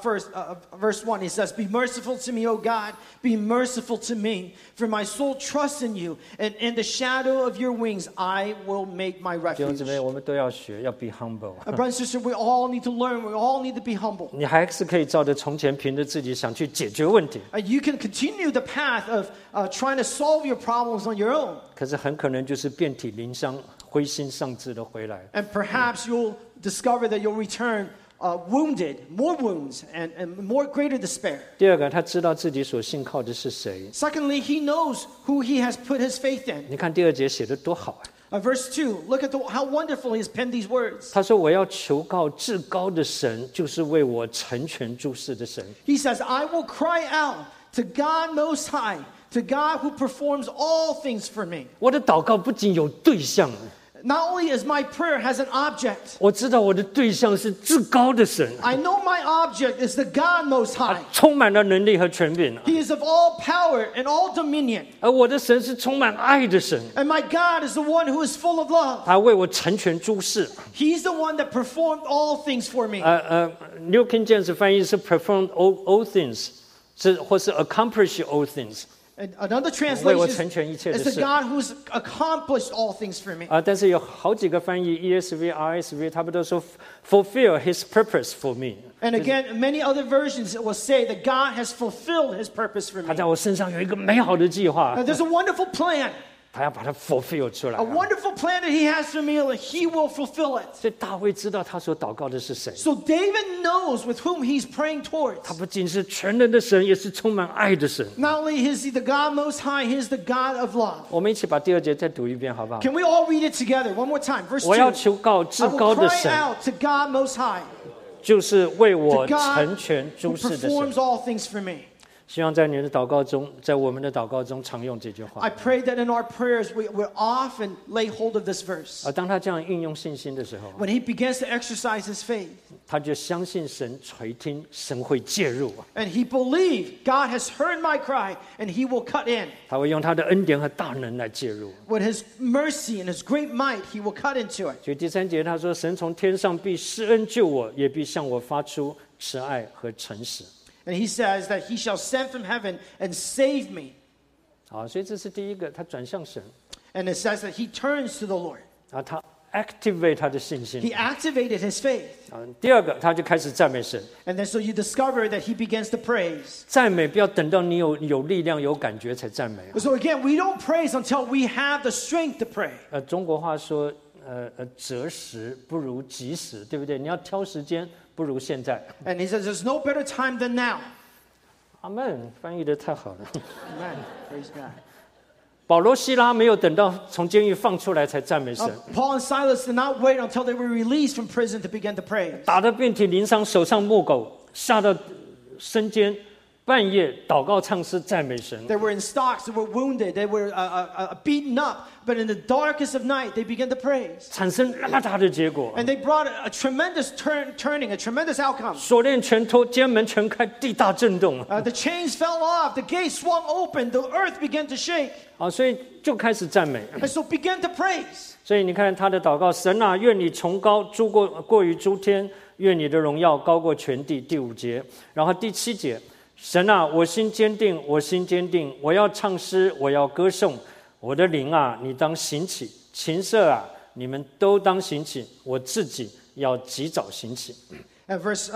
1, he says, Be merciful to me, O God, be merciful to me, for my soul trusts in you, and in the shadow of your wings I will make my 弟兄姊 refuge. 妹，我们都要学，要 be humble。 Brothers and sisters, we all need to learn, we all need to be humble. 你还是可以照着从前凭着自己想去解决问题， You can continue the path of trying to solve your problems on your own. 可是很可能就是遍体鳞伤、灰心丧志的回来。 And perhaps you'll discover that you'll return wounded, more wounds, and more greater despair. 第二个，他知道自己所信靠的是谁。 Secondly, he knows who he has put his faith in. 你看第二节写的多好啊！ Verse 2, look at how wonderful he has penned these words. 他说：“我要求告至高的神，就是为我成全诸事的神。 He says, I will cry out to God Most High, to God who performs all things for me. 我的祷告不仅有对象， Not only is my prayer has an object, 我知道我的对象是至高的神， I know my object is the God Most 他 High. 充满了能力和权柄， He is of all power and all dominion. 而我的神是充满爱的神， And my God is the one who is full of love. 他为我成全诸事。 He's the one that performed all things for me. New King James 翻译是 perform all things， 是或是 accomplish all things。 And another 为我 translation 成全一切的 is the 事。 God who's accomplished all things for me. 但是有好几个翻译 ESV、RSV， 他们都说 fulfill His purpose for me。 And again, many other versions will say that God has fulfilled his purpose for 他 me. 在我身上有一个美好的计划， There's a wonderful plan. 他要把它 fulfill 出来 A。wonderful plan that he has for me, and he will fulfill it. 所以大卫知道他所祷告的是谁， So David knows with whom he's praying 他 towards. 不仅是全能的神，也是充满爱的神。 Not only is he the God Most High, he is the God of love. 我们一起把第二节再读一遍，好不好？ Can we all read it together? One more time. Verse 我要 2. 求告至 I 高 will 的 cry 神， out to God Most High, 就是为我 to God 成全 who 诸事的神 performs。all things for me. 希望在你的祷告中，在我们的祷告中常用这句话 I。pray that in our prayers we often lay hold of this verse. 当他这样运用信心的时候， When he begins to exercise his faith, 他就相信神垂听，神会介入， and he believes God has heard my cry, and he will cut in. 他会用他的恩典和大能来介入。 With his mercy and his great might, he will cut into it. 所以第三节他说：“神从天上必施恩救我，也必向我发出慈爱和诚实。” And he says that he shall send from heaven and save me. 好，所以这是第一个，他转向神， And it says that he turns to the Lord. 他 activate 他的信心 He activated his faith. 第二个，他就开始赞美神。 And then so you discover that he begins to praise. 赞美不要等到你有力量、有感觉才赞美。 So again, we don't praise until we have the strength to pray. 中国话说，择时不如及时，对不对？你要挑时间，不如现在。 And he says there's no better time than now. 阿门，翻译的太好了。 Amen. Praise God. 保罗、希拉没有等到从监狱放出来才赞美神， Paul and Silas did not wait until they were released from prison to begin to praise. 打得遍体鳞伤，手上木狗，下到深监，半夜祷告唱诗赞美神。 They were in stocks, they were wounded, they were beaten up, but in the darkest of night, they began to praise. 产生那么大的结果， And they brought a tremendous turning, a tremendous outcome. 锁链全脱，监门全开，地大震动。 The chains fell off, the gates swung open, the earth began to shake. 所以就开始赞美。 And so began to praise. 所以你看他的祷告，神啊，愿你崇高过于诸天，愿你的荣耀高过全地。第5节，然后第7节，神啊，我心坚定，我心坚定，我要唱诗，我要歌颂，我的灵啊，你当醒起，琴瑟啊，你们都当醒起，我自己要及早醒起。 And verse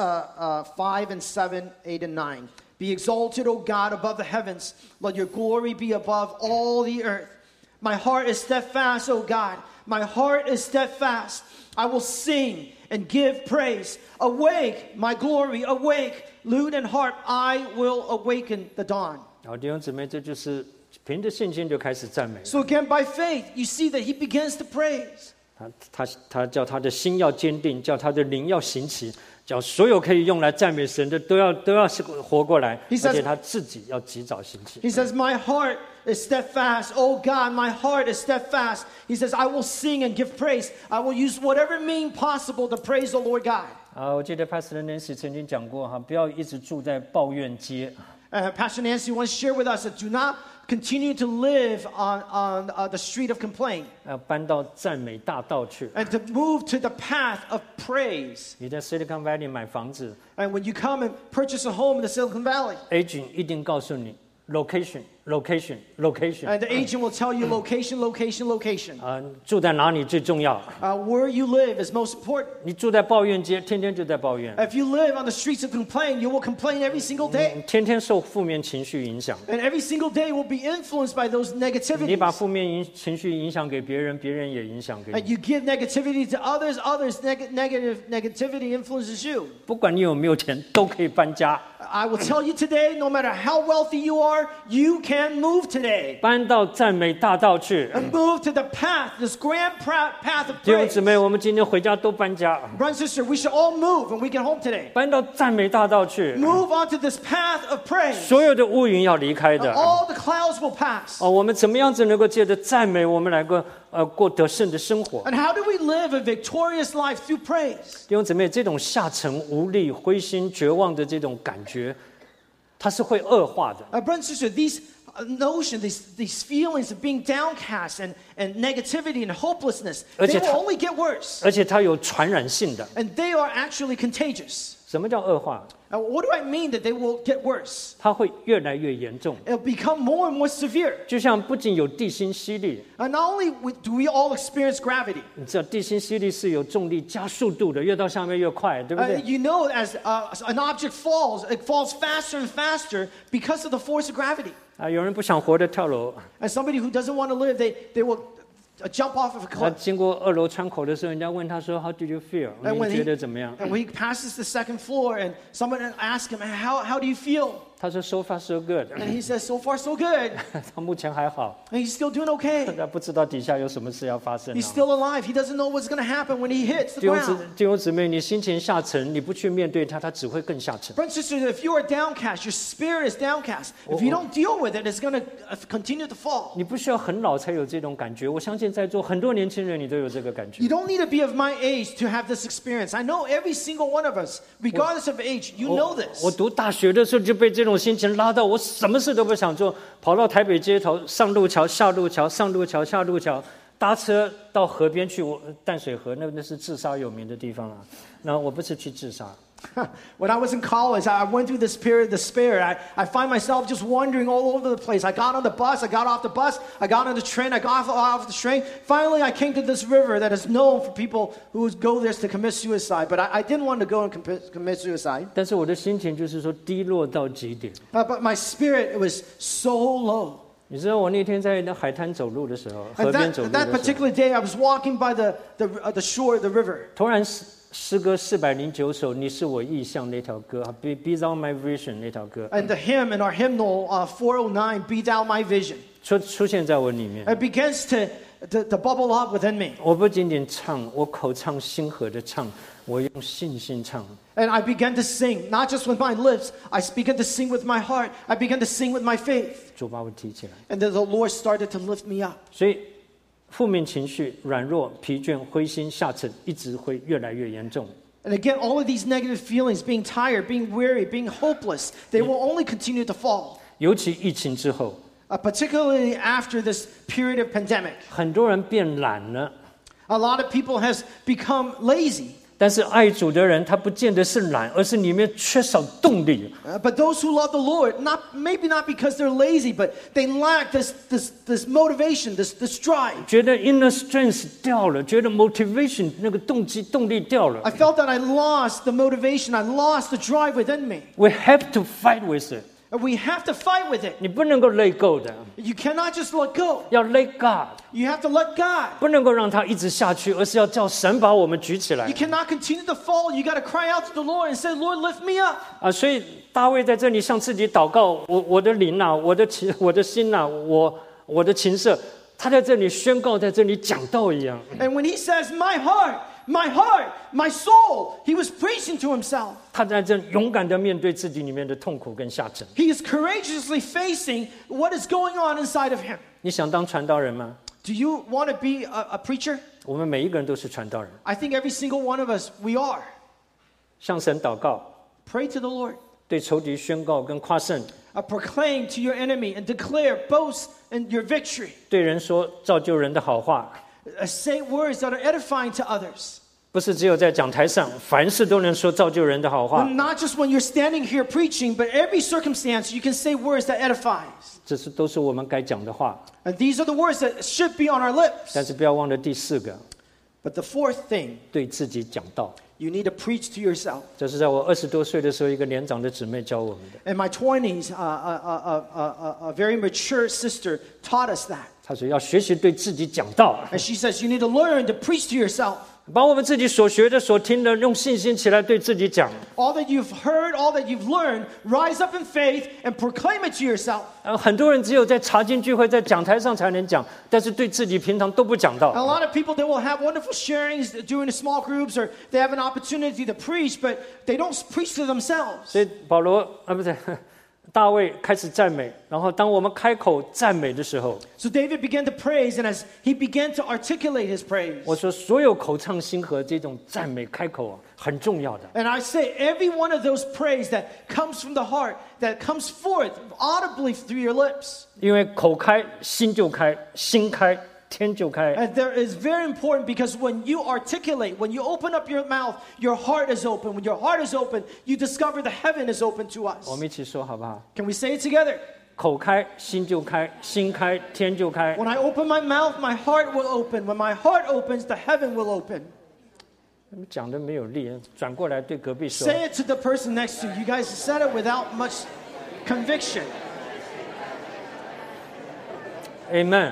5 and 7, 8 and 9. Be exalted, O God, above the heavens. Let your glory be above all the earth. My heart is steadfast, O God. My heart is steadfast. I will sing and give praise. Awake, my glory, awake. Lute and harp, I will awaken the dawn. 好，弟兄姊妹，这就是凭着信心就开始赞美。 So again, by faith, you see that he begins to praise. 他叫他的心要坚定，叫他的灵要行起，叫所有可以用来赞美神的都要活过来， He says- 而且他自己要及早行起。 He says, my heart is steadfast. Oh God, my heart is steadfast. He says, I will sing and give praise. I will use whatever means possible to praise the Lord God. 我记得 Pastor Nancy 曾经讲过不要一直住在抱怨街。 Pastor Nancy once shared with us that do not continue to live on the street of complaint. 要搬到赞美大道去。 And to move to the path of praise. 你在 Silicon Valley 买房子 And when you come and purchase a home in the Silicon Valley, ，agent 一定告诉你 location。 and the agent will tell you location, location, location. 住在哪里最重要？ Where you live is most important. 你住在抱怨街，天天就在抱怨， If you live on the streets of complaint, you will complain every single day. 天天受负面情绪影响。 And every single day will be influenced by those 你 negativities. 把负面情绪影响给别人，别人也影响给 And 你。 you give negativity to others, negativity influences you. 不管你有没有钱，都可以搬家， I will tell you today, no matter how wealthy you are, you can move today. 搬到赞美大道去。 And move to the path, this grand path of 弟兄 praise. 姊妹，我们今天回家都搬家， Brother and sister, we should all move when we get home today. 搬到赞美大道去。 Move onto this path of praise. 所有的乌云要离开的。 All the clouds will pass. 我们怎么样子能够借着赞美，我们来过得胜的生活？ And how do we live a victorious life through praise? 弟兄姊妹，这种下沉、无力、灰心、绝望的这种感觉，它是会恶化的。 Brother and sister, these notions, these feelings of being downcast and negativity and hopelessness, they will only get worse. 而且它有传染性的。 And they are actually contagious. 什么叫恶化？ What do I mean that they will get worse? 它会越来越严重。 It'll become more and more severe. 就像不仅有地心吸力， And not only do we all experience gravity, 你知道地心吸力是有重力加速度的，越到下面越快，对不对？ you know, as an object falls, it falls faster and faster because of the force of gravity. 有人不想活的跳楼， And somebody who doesn't want to live, they will jump off of a 他 cliff. 经过2楼窗口的时候，人家问他说 "How did you feel？" And when 你觉得怎么样？ And when he passes the second floor, and someone asks him, how do you feel? 他说 "So far so good"， And he says, so far so good. 他目前还好， And he's still doing okay. 他不知道底下有什么事要发生。 He's still alive. He doesn't know what's going to happen when he hits the 弟 ground. 兄姊妹，你心情下沉，你不去面对它，它只会更下沉。 Brothers and sisters, if you are downcast, your spirit is downcast. If you don't deal with it, it's going to continue to fall. 你不需要很老才有这种感觉，我相信在座很多年轻人你都有这个感觉 You。don't need to be of my age to have this experience. I know every single one of us, regardless of age, you know this. 我读大学的时候就被这种心情拉到，我什么事都不想做，跑到台北街头，上路桥、下路桥、上路桥、下路桥，搭车到河边去。淡水河那是自杀有名的地方啊。那我不是去自杀。 When I was in college, I went through this period of despair. I find myself just wandering all over the place. I got on the bus, I got off the bus, I got on the train, I got off the train. Finally, I came to this river that is known for people who go there to commit suicide. But I didn't want to go and commit suicide. 但是我的心情就是说低落到极点。 But my spirit, it was so low. 你知道我那天在那海滩走路的时候，河 And 边走路 that 的时候， particular day, I was walking by the shore of the river. 突然诗歌409首《你是我意象》那条歌 ，Be Thou My Vision 那条歌 And the hymn in our hymnal 409, Be Thou My Vision. 出现在我里面。 It begins to bubble up within me. 我不仅仅唱，我口唱心和的唱，我用信心唱。 And I began to sing, not just with my lips, I began to sing with my heart. I began to sing with my faith. 主把我提起来。 And then the Lord started to lift me up. 所以，负面情绪、软弱、疲倦、灰心、下沉，一直会越来越严重。 And again, all of these negative feelings, being tired, being weary, being hopeless, they will only continue to fall. 尤其疫情之后， Particularly after this period of pandemic. 很多人变懒了。 A lot of people has become lazy. 但是爱主的人，他不见得是懒，而是里面缺少动力。 But those who love the Lord, maybe not because they're lazy, but they lack this motivation, this drive. 觉得 inner strength 掉了，觉得 motivation 那个动力掉了。 I felt that I lost the motivation, I lost the drive within me. We have to fight with it. And we have to fight with it. 你不能够let go的， You cannot just let go. 要 let God， You have to let God. 不能够让它一直下去，而是要叫神把我们举起来 You cannot continue to fall. You got to cry out to the Lord and say, Lord, lift me up. 啊！所以大卫在这里向自己祷告：我的灵啊，我的心啊，我的琴瑟，他在这里宣告，在这里讲道一样。 And when he says, my heart, my soul, he was preaching to himself. 他在这勇敢的面对自己里面的痛苦跟下沉。 He is courageously facing what is going on inside of him. 你想当传道人吗？ Do you want to be a preacher? 我们每一个人都是传道人， I think every single one of us, we are. 向神祷告， Pray to the Lord. 对仇敌宣告跟夸胜， proclaim to your enemy and declare, boast in your victory. 对人说造就人的好话， Say words that are edifying to others. 不是只有在讲台上，凡事都能说造就人的好话。 Not just when you're standing here preaching, but every circumstance you can say words that edifies. 这是都是我们该讲的话。 And these are the words that should be on our lips. 但是不要忘了第4个， But the fourth thing, 对自己讲道。 you need to preach to yourself. 这是在我20多岁的时候，一个年长的姊妹教我们的。 In my 20s, a very mature sister taught us that. 她说要学习对自己讲道， And she says, you need to learn to preach to yourself. 把我们自己所学的、所听的，用信心起来对自己讲。 All that you've heard, all that you've learned, rise up in faith and proclaim it to yourself. 很多人只有在查经聚会、在讲台上才能讲，但是对自己平常都不讲 A 道。 lot of people, they will have wonderful sharings during the small groups, or they have an opportunity to preach, but they don't preach to themselves. 所以保罗不对，大卫开始赞美，然后当我们开口赞美的时候， So David began to praise, and as he began to articulate his praise, 我说所有口唱心和这种赞美开口啊，很重要的。 and I say every one of those praise that comes from the heart, that comes forth audibly through your lips. 因为口开心就开，心开天就开。 And there is very important, because when you articulate, when you open up your mouth, your heart is open. When your heart is open, you discover the heaven is open to us. 我们一起说好不好？ Can we say it together? 口开心就开，心开天就开。 When I open my mouth, my heart will open. When my heart opens, the heaven will open. 讲的没有力，转过来对隔壁说。 Say it to the person next to you. You guys said it without much conviction. Amen。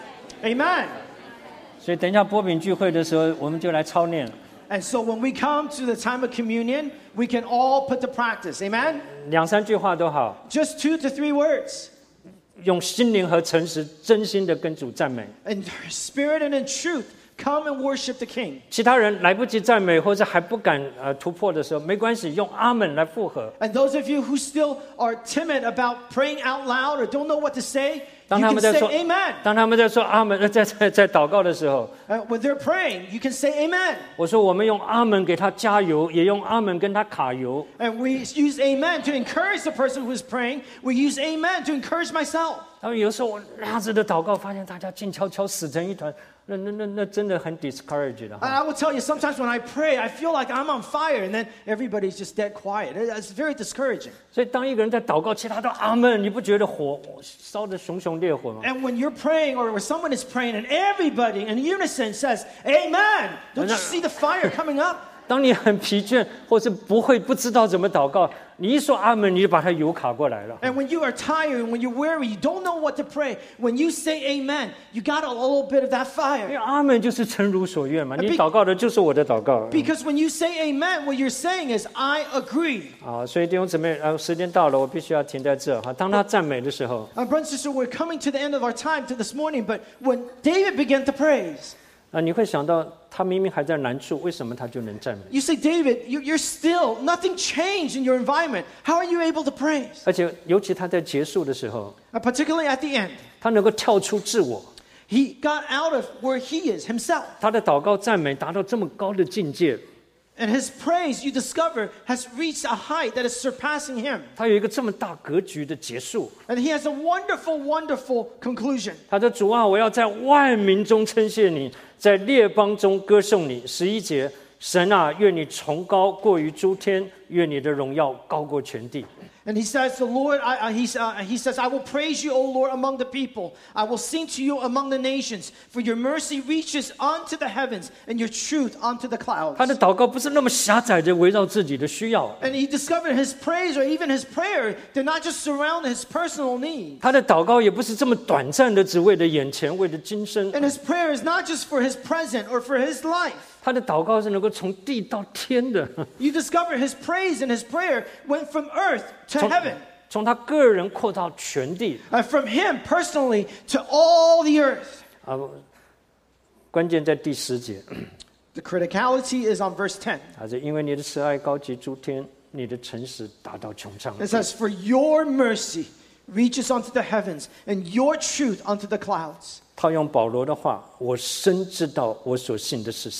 Amen. 所以等一下波饼聚会的时候，我们就来操练。 And so when we come to the time of communion, we can all put to practice. Amen? 2、3句话都好， Just 2 to 3 words. 用心灵和诚实，真心的跟主赞美。 In spirit and in truth, come and worship the King. 其他人来不及赞美或者还不敢突破的时候，没关系，用阿门来附和。 And those of you who still are timid about praying out loud or don't know what to say, you 当他 can 们在 say 说 amen. 当他们在说阿门，在祷告的时候， When they're praying, you can say amen. 我说我们用阿门给他加油，也用阿门跟他卡油。 And we use amen to encourage the person who is praying. We use amen to encourage myself. 然后有时候我那样子的祷告，发现大家静悄悄死成一团，那真的很 discouraged 的 And 哈。 I will tell you, sometimes when I pray, I feel like I'm on fire, and then everybody's just dead quiet. It's very discouraging. 所以当一个人在祷告，其他都阿门，你不觉得火烧得熊熊烈火吗？ And when you're praying, or when someone is praying, and everybody in unison says, amen, don't you see the fire coming up? 当你很疲倦，或是不知道怎么祷告，你一说阿门，你就把它油卡过来了。 And when you are tired, when you're weary, you don't know what to pray, when you say amen, you got a little bit of that 因为 fire. 阿门就是诚如所愿嘛，你祷告的就是我的祷告。 Because when you say amen, what you're saying is, I agree. 啊，所以弟兄姊妹，时间到了，我必须要停在这哈。当他赞美的时候， Brothers and sisters, we're coming to the end of our time to this morning, but when David began to praise, 你会想到他明明还在难处，为什么他就能赞美？ you say, David, you're still, nothing changed in your environment. How are you able to praise? 而且尤其他在结束的时候， Particularly at the end, 他能够跳出自我， he got out of where he is himself. 他的祷告赞美达到这么高的境界， And his praise, you discover, has reached a height that is surpassing him. 他有一个这么大格局的结束。 And he has a wonderful, wonderful conclusion. 他说：“主啊，我要在万民中称谢你，在列邦中歌颂你。”11节，神啊，愿你崇高过于诸天，愿你的荣耀高过全地。 And he says, "The Lord, he says, I will praise you, O Lord, among the people. I will sing to you among the nations. For your mercy reaches unto the heavens, and your truth unto the clouds." 他的祷告不是那么狭窄的围绕自己的需要， And he discovered his praise, or even his prayer, did not just surround his personal need. 他的祷告也不是这么短暂的，只为了眼前，为了今生。 And his prayer is not just for his present or for his life. 他的祷告是能够从地到天的， You discover his praise and his prayer went from earth to 从 heaven. 从他个人扩到全地。 From him personally to all the earth. 关键在第10节， The criticality is on verse 10. 他说：“因为你的慈爱高及诸天，你的诚实达到穹苍。” It says, "For your mercy reaches unto the heavens, and your truth unto the clouds." 套用保罗的话，我深知道我所信的是谁。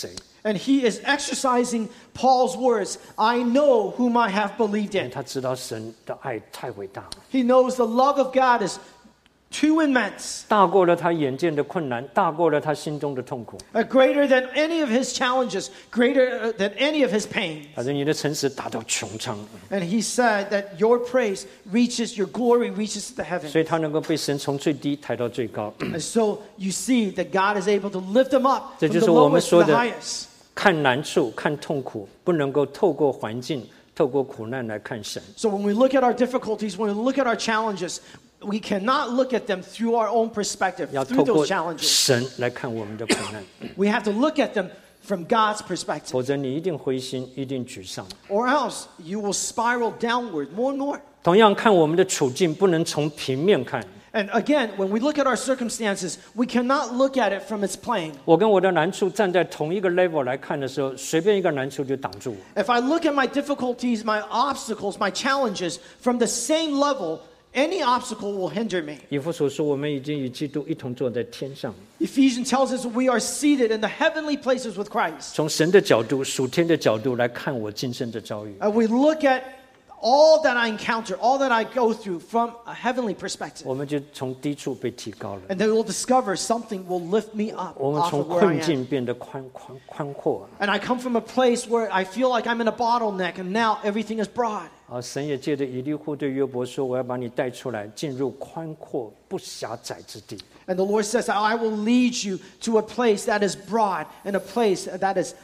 And he is exercising Paul's words, I know whom I have believed 因为 in. 他知道神的爱太伟大了， He knows the love of God is too immense, 大过了他眼见的困难，大过了他心中的痛苦。 greater than any of his challenges, greater than any of his pain. 反正你的诚实达到穹苍， And he said that your praise reaches, your glory reaches the heavens. 所以他能够被神从最低抬到最高。 And so you see that God is able to lift them up 这 from 就 the 是我们 lowest to 说 the 的 highest. 看难处、看痛苦，不能够透过环境、透过苦难来看神。 So when we look at our difficulties, when we look at our challenges, we cannot look at them through our own perspective, 要 through 透过 those challenges. 神来看我们的苦难， We have to look at them from God's perspective, 否则你一定灰心，一定沮丧。 or else you will spiral downward more and more. 同样看我们的处境，不能从平面看。 And again, when we look at our circumstances, we cannot look at it from its plane. 我跟我的难处站在同一个 level 来看的时候，随便一个难处就挡住我。 If I look at my difficulties, my obstacles, my challenges from the same level, any obstacle will hinder me. 以弗所说，我们已经与基督一同坐在天上。 Ephesians tells us we are seated in the heavenly places with Christ. 从神的角度、属天的角度来看我今生的遭遇， We look at all that I encounter, all that I go through from a heavenly perspective. 我们就从低处被提高了。 And then we'll discover something will lift me up 我们 off 从 of where I 困 am. 境变得宽阔。 And I come from a place where I feel like I'm in a bottleneck and now everything is broad. 神也借着以利户对约伯说：“我要把你带出来，进入宽阔不狭窄之地。” And the Lord says, I will lead you to a place that is broad and a place that is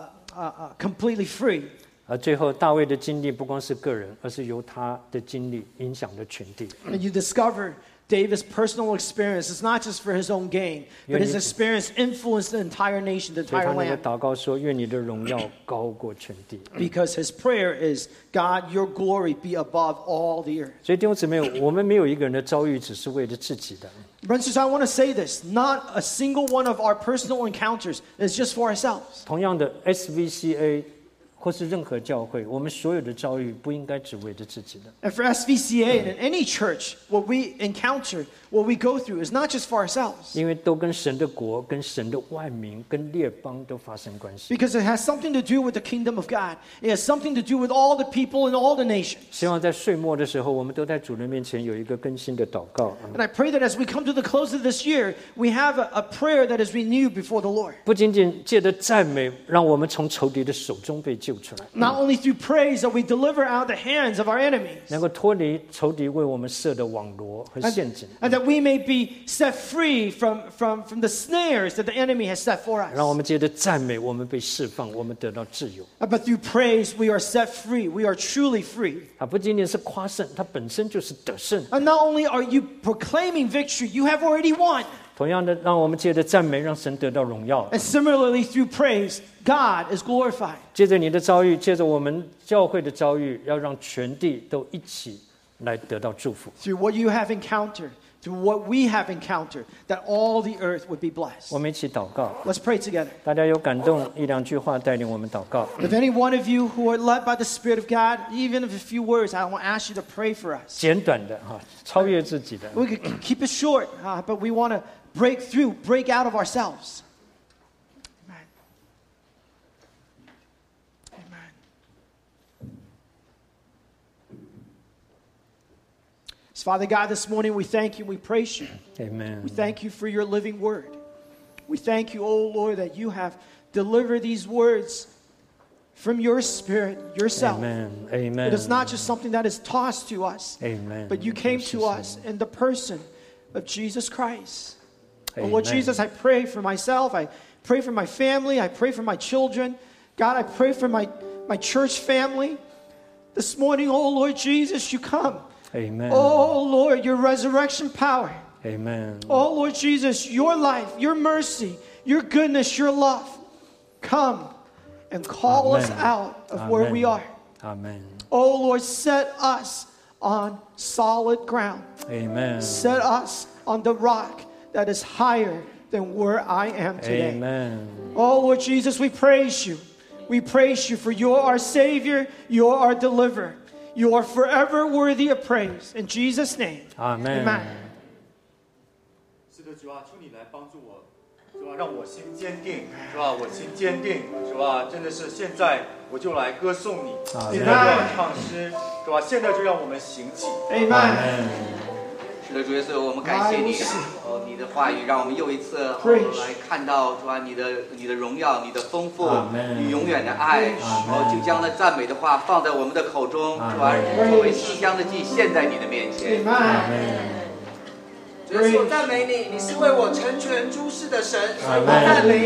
completely free. 而最后，大卫的经历不光是个人，而是由他的经历影响了全地。 And you discover David's personal experience. It's not just for his own gain, but his experience influenced the entire nation, the 所以他 entire 那个 land. 祷告说：“愿你的荣耀高过全地。 Because his prayer is, God, your glory be above all the earth. ” 所以弟兄姊妹，我们没有一个人的遭遇只是为了自己的。 Brothers and sisters, I want to say this. Not a single one of our personal encounters is just for ourselves. 同样的 ，SVCA 或是任何教会，我们所有的遭遇不应该只为着自己的。 And for SVCA and in any church, what we encounter, what we go through is not just for ourselves. 因为都跟神的国、跟神的万民、跟列邦都发生关系。 Because it has something to do with the kingdom of God. It has something to do with all the people in all the nations. 希望在岁末的时候，我们都在主人面前有一个更新的祷告。 And I pray that as we come to the close of this year, we have a prayer that is renewed before the Lord. 不仅仅借着赞美，让我们从仇敌的手中被救出来， Not only through praise that we deliver out of the hands of our enemies, 能够脱离仇敌为我们设的网罗和陷阱， and that we may be set free from the snares that the enemy has set for 让我 us. 们借着赞美，我们被释放，我们得到自由。 But through praise, we are set free. We are truly free. 它不仅仅是夸胜，它本身就是得胜。 And not only are you proclaiming victory, you have already won. 同样的，让我们借着赞美，让神得到荣耀。 And similarly, through praise, God is glorified. 借着你的遭遇，借着我们教会的遭遇，要让全地都一起来得到祝福。 Through what you have encountered, through what we have encountered, that all the earth would be 我 blessed. 们一起祷告， Let's pray together. 大家有感动，一两句话带领我们祷告。 If any one of you who are led by the Spirit of God, even if a few words, I want to ask you to pray for us. 简短的哈，超越自己的。 We could keep it short, but we want to break through, break out of ourselves. Amen. Amen. So Father God, this morning we thank you, we praise you. Amen We。thank you for your living word. We thank you, oh Lord, that you have delivered these words from your Spirit, yourself. Amen. It Amen. is not just something that is tossed to us, Amen. but you came to us in the person of Jesus Christ. Oh, Lord Amen. Jesus, I pray for myself. I pray for my family. I pray for my children. God, I pray for my church family. This morning, oh Lord Jesus, you come. Amen. Oh Lord, your resurrection power. Amen. Oh Lord Jesus, your life, your mercy, your goodness, your love. Come and call us Amen. out of where we are. Amen. Oh Lord, set us on solid ground. Amen. Set us on the rock that is higher than where I am today. Amen. Oh Lord Jesus, we praise you. We praise you for you are our Savior, you are our deliverer. You are forever worthy of praise. In Jesus' name, Amen. amen. 是的，主啊，求你来帮助我， 是吧？让我心坚定，是吧？我心坚定，是吧？真的是现在我就来歌颂你，现在就要唱诗，是吧？现在就让我们行起。 Amen. 是的，主耶稣，我们感谢你，你的话语让我们又一次来看到，是吧？你的荣耀，你的丰富，你永远的爱，就将那赞美的话放在我们的口中，是吧？作为馨香的祭献在你的面前。 主耶稣，我赞美你，你是为我成全诸事的神，所以我赞美你。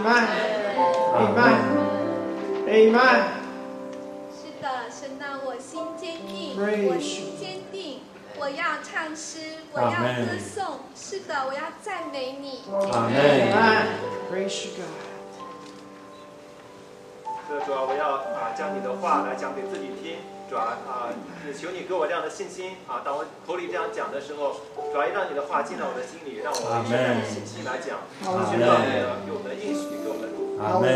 Amen. 是的，神啊，我心坚定，我心坚定，我要唱诗，我要歌颂。是的，我要赞美你。 Amen. Praise you, God. 主啊，我要将你的话来讲给自己听。主啊，求你给我这样的信心当我口里这样讲的时候，主要让你的话进到我的心里，让我用这样的信心来讲，宣告你的给我们的应许，给我们的祝福。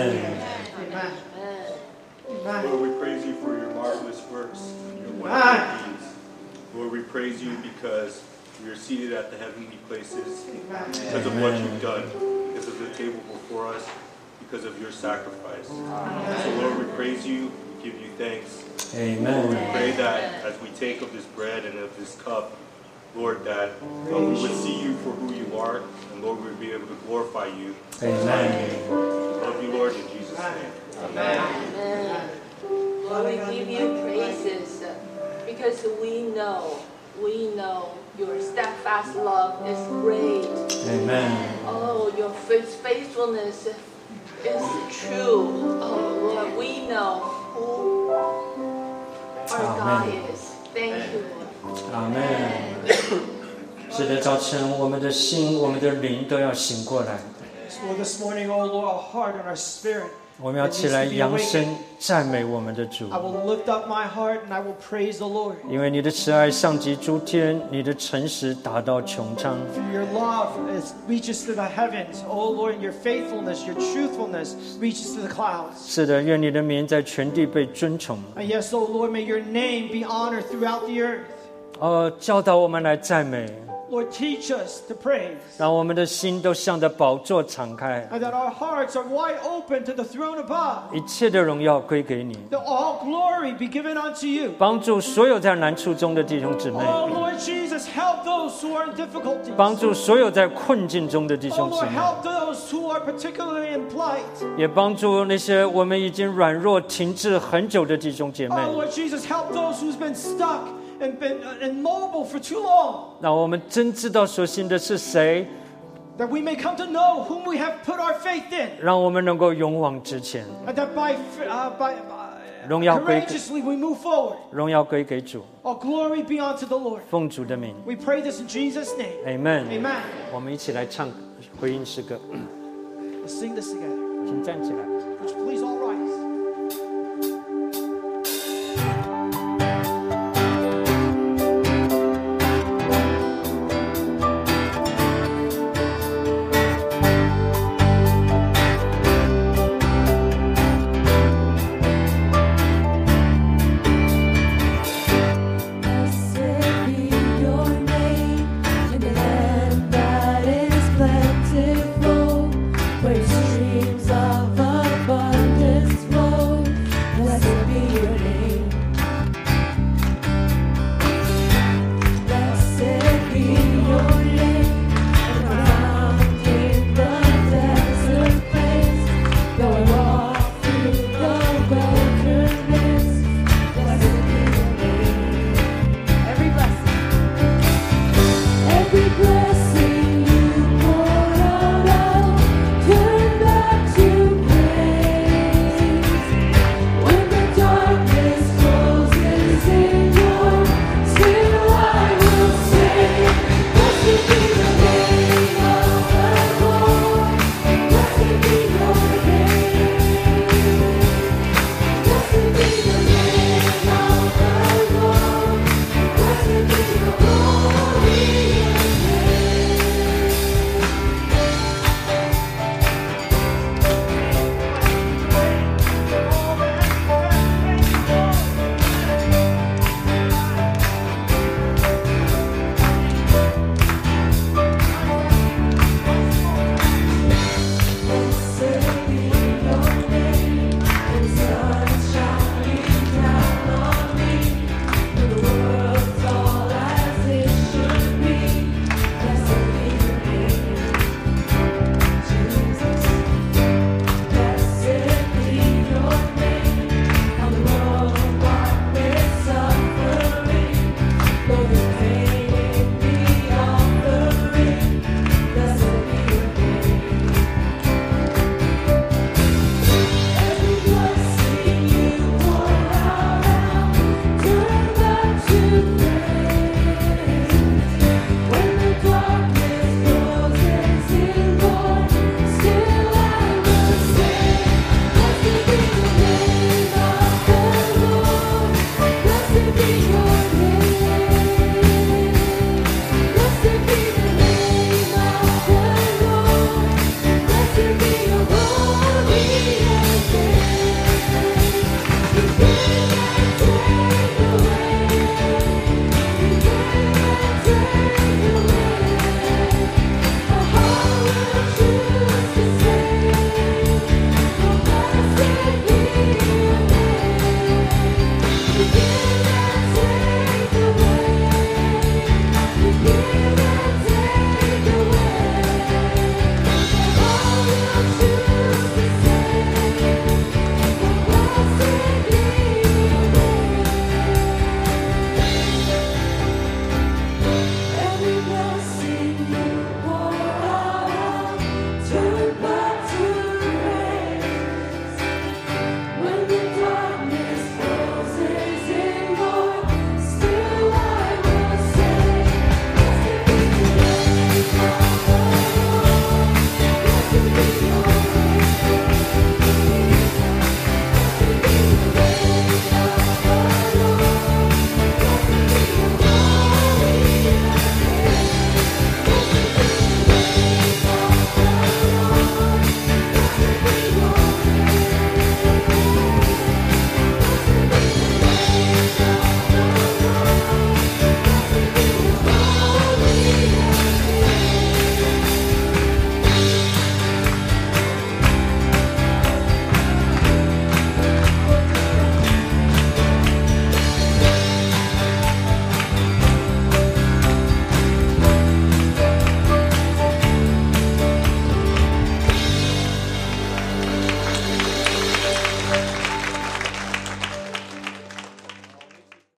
Lord, we praise you for your marvelous works and your wonderful deeds. Lord, we praise you because we are seated at the heavenly places because of what you've done, because of the table before us, because of your sacrifice. So, Lord, we praise you, we give you thanks. Amen. Lord, we pray that as we take of this bread and of this cup, Lord, that we would see you for who you are, and Lord, we would be able to glorify you. Amen. Love you, Lord, in Jesus' name. Amen. Lord, we give you praises because we know your steadfast love is great. Amen. Oh, your faithfulness is true. Oh, Lord, we know who our God is. Thank you, Lord. Amen. 是的，早晨我们的心、我们的灵都要醒过来。 So this morning, oh Lord, our heart and our spirit. 我们要起来扬声赞美我们的主， I will lift up my heart and I will praise the Lord. 因为你的慈爱上及诸天，你的诚实达到穹苍。 For your love reaches to the heavens. Oh Lord, your faithfulness, your truthfulness reaches to the clouds. 是的，愿你的名在全地被尊崇。 And yes, oh Lord, may your name be honored throughout the earth. 教导我们来赞美， Lord, teach us to praise. 让我们的心都向着宝座敞开， And that our hearts are wide open to the throne above. 一切的荣耀归给你。 That all glory be given unto you. 帮助所有在难处中的弟兄姊妹， Oh Lord Jesus, help those who are in difficulties. 帮助所有在困境中的弟 Oh 兄姊 Lord, 妹， help those who are particularly in plight. 也帮助那些我们已经软弱停滞很久的弟兄姐妹， Oh Lord Jesus, help those who's been stuck and been immobile for too long. 让我们真知道所信的是谁， That we may come to know whom we have put our faith in. 让我们能够勇往直前。 And that by 荣耀归给 courageously we move forward. 荣耀归给主， All glory be unto the Lord. 奉主的名 We pray this in Jesus' name. ，Amen。 Amen. 我们一起来唱回应诗歌， Let's sing this together. 请站起来。 Would you please all rise?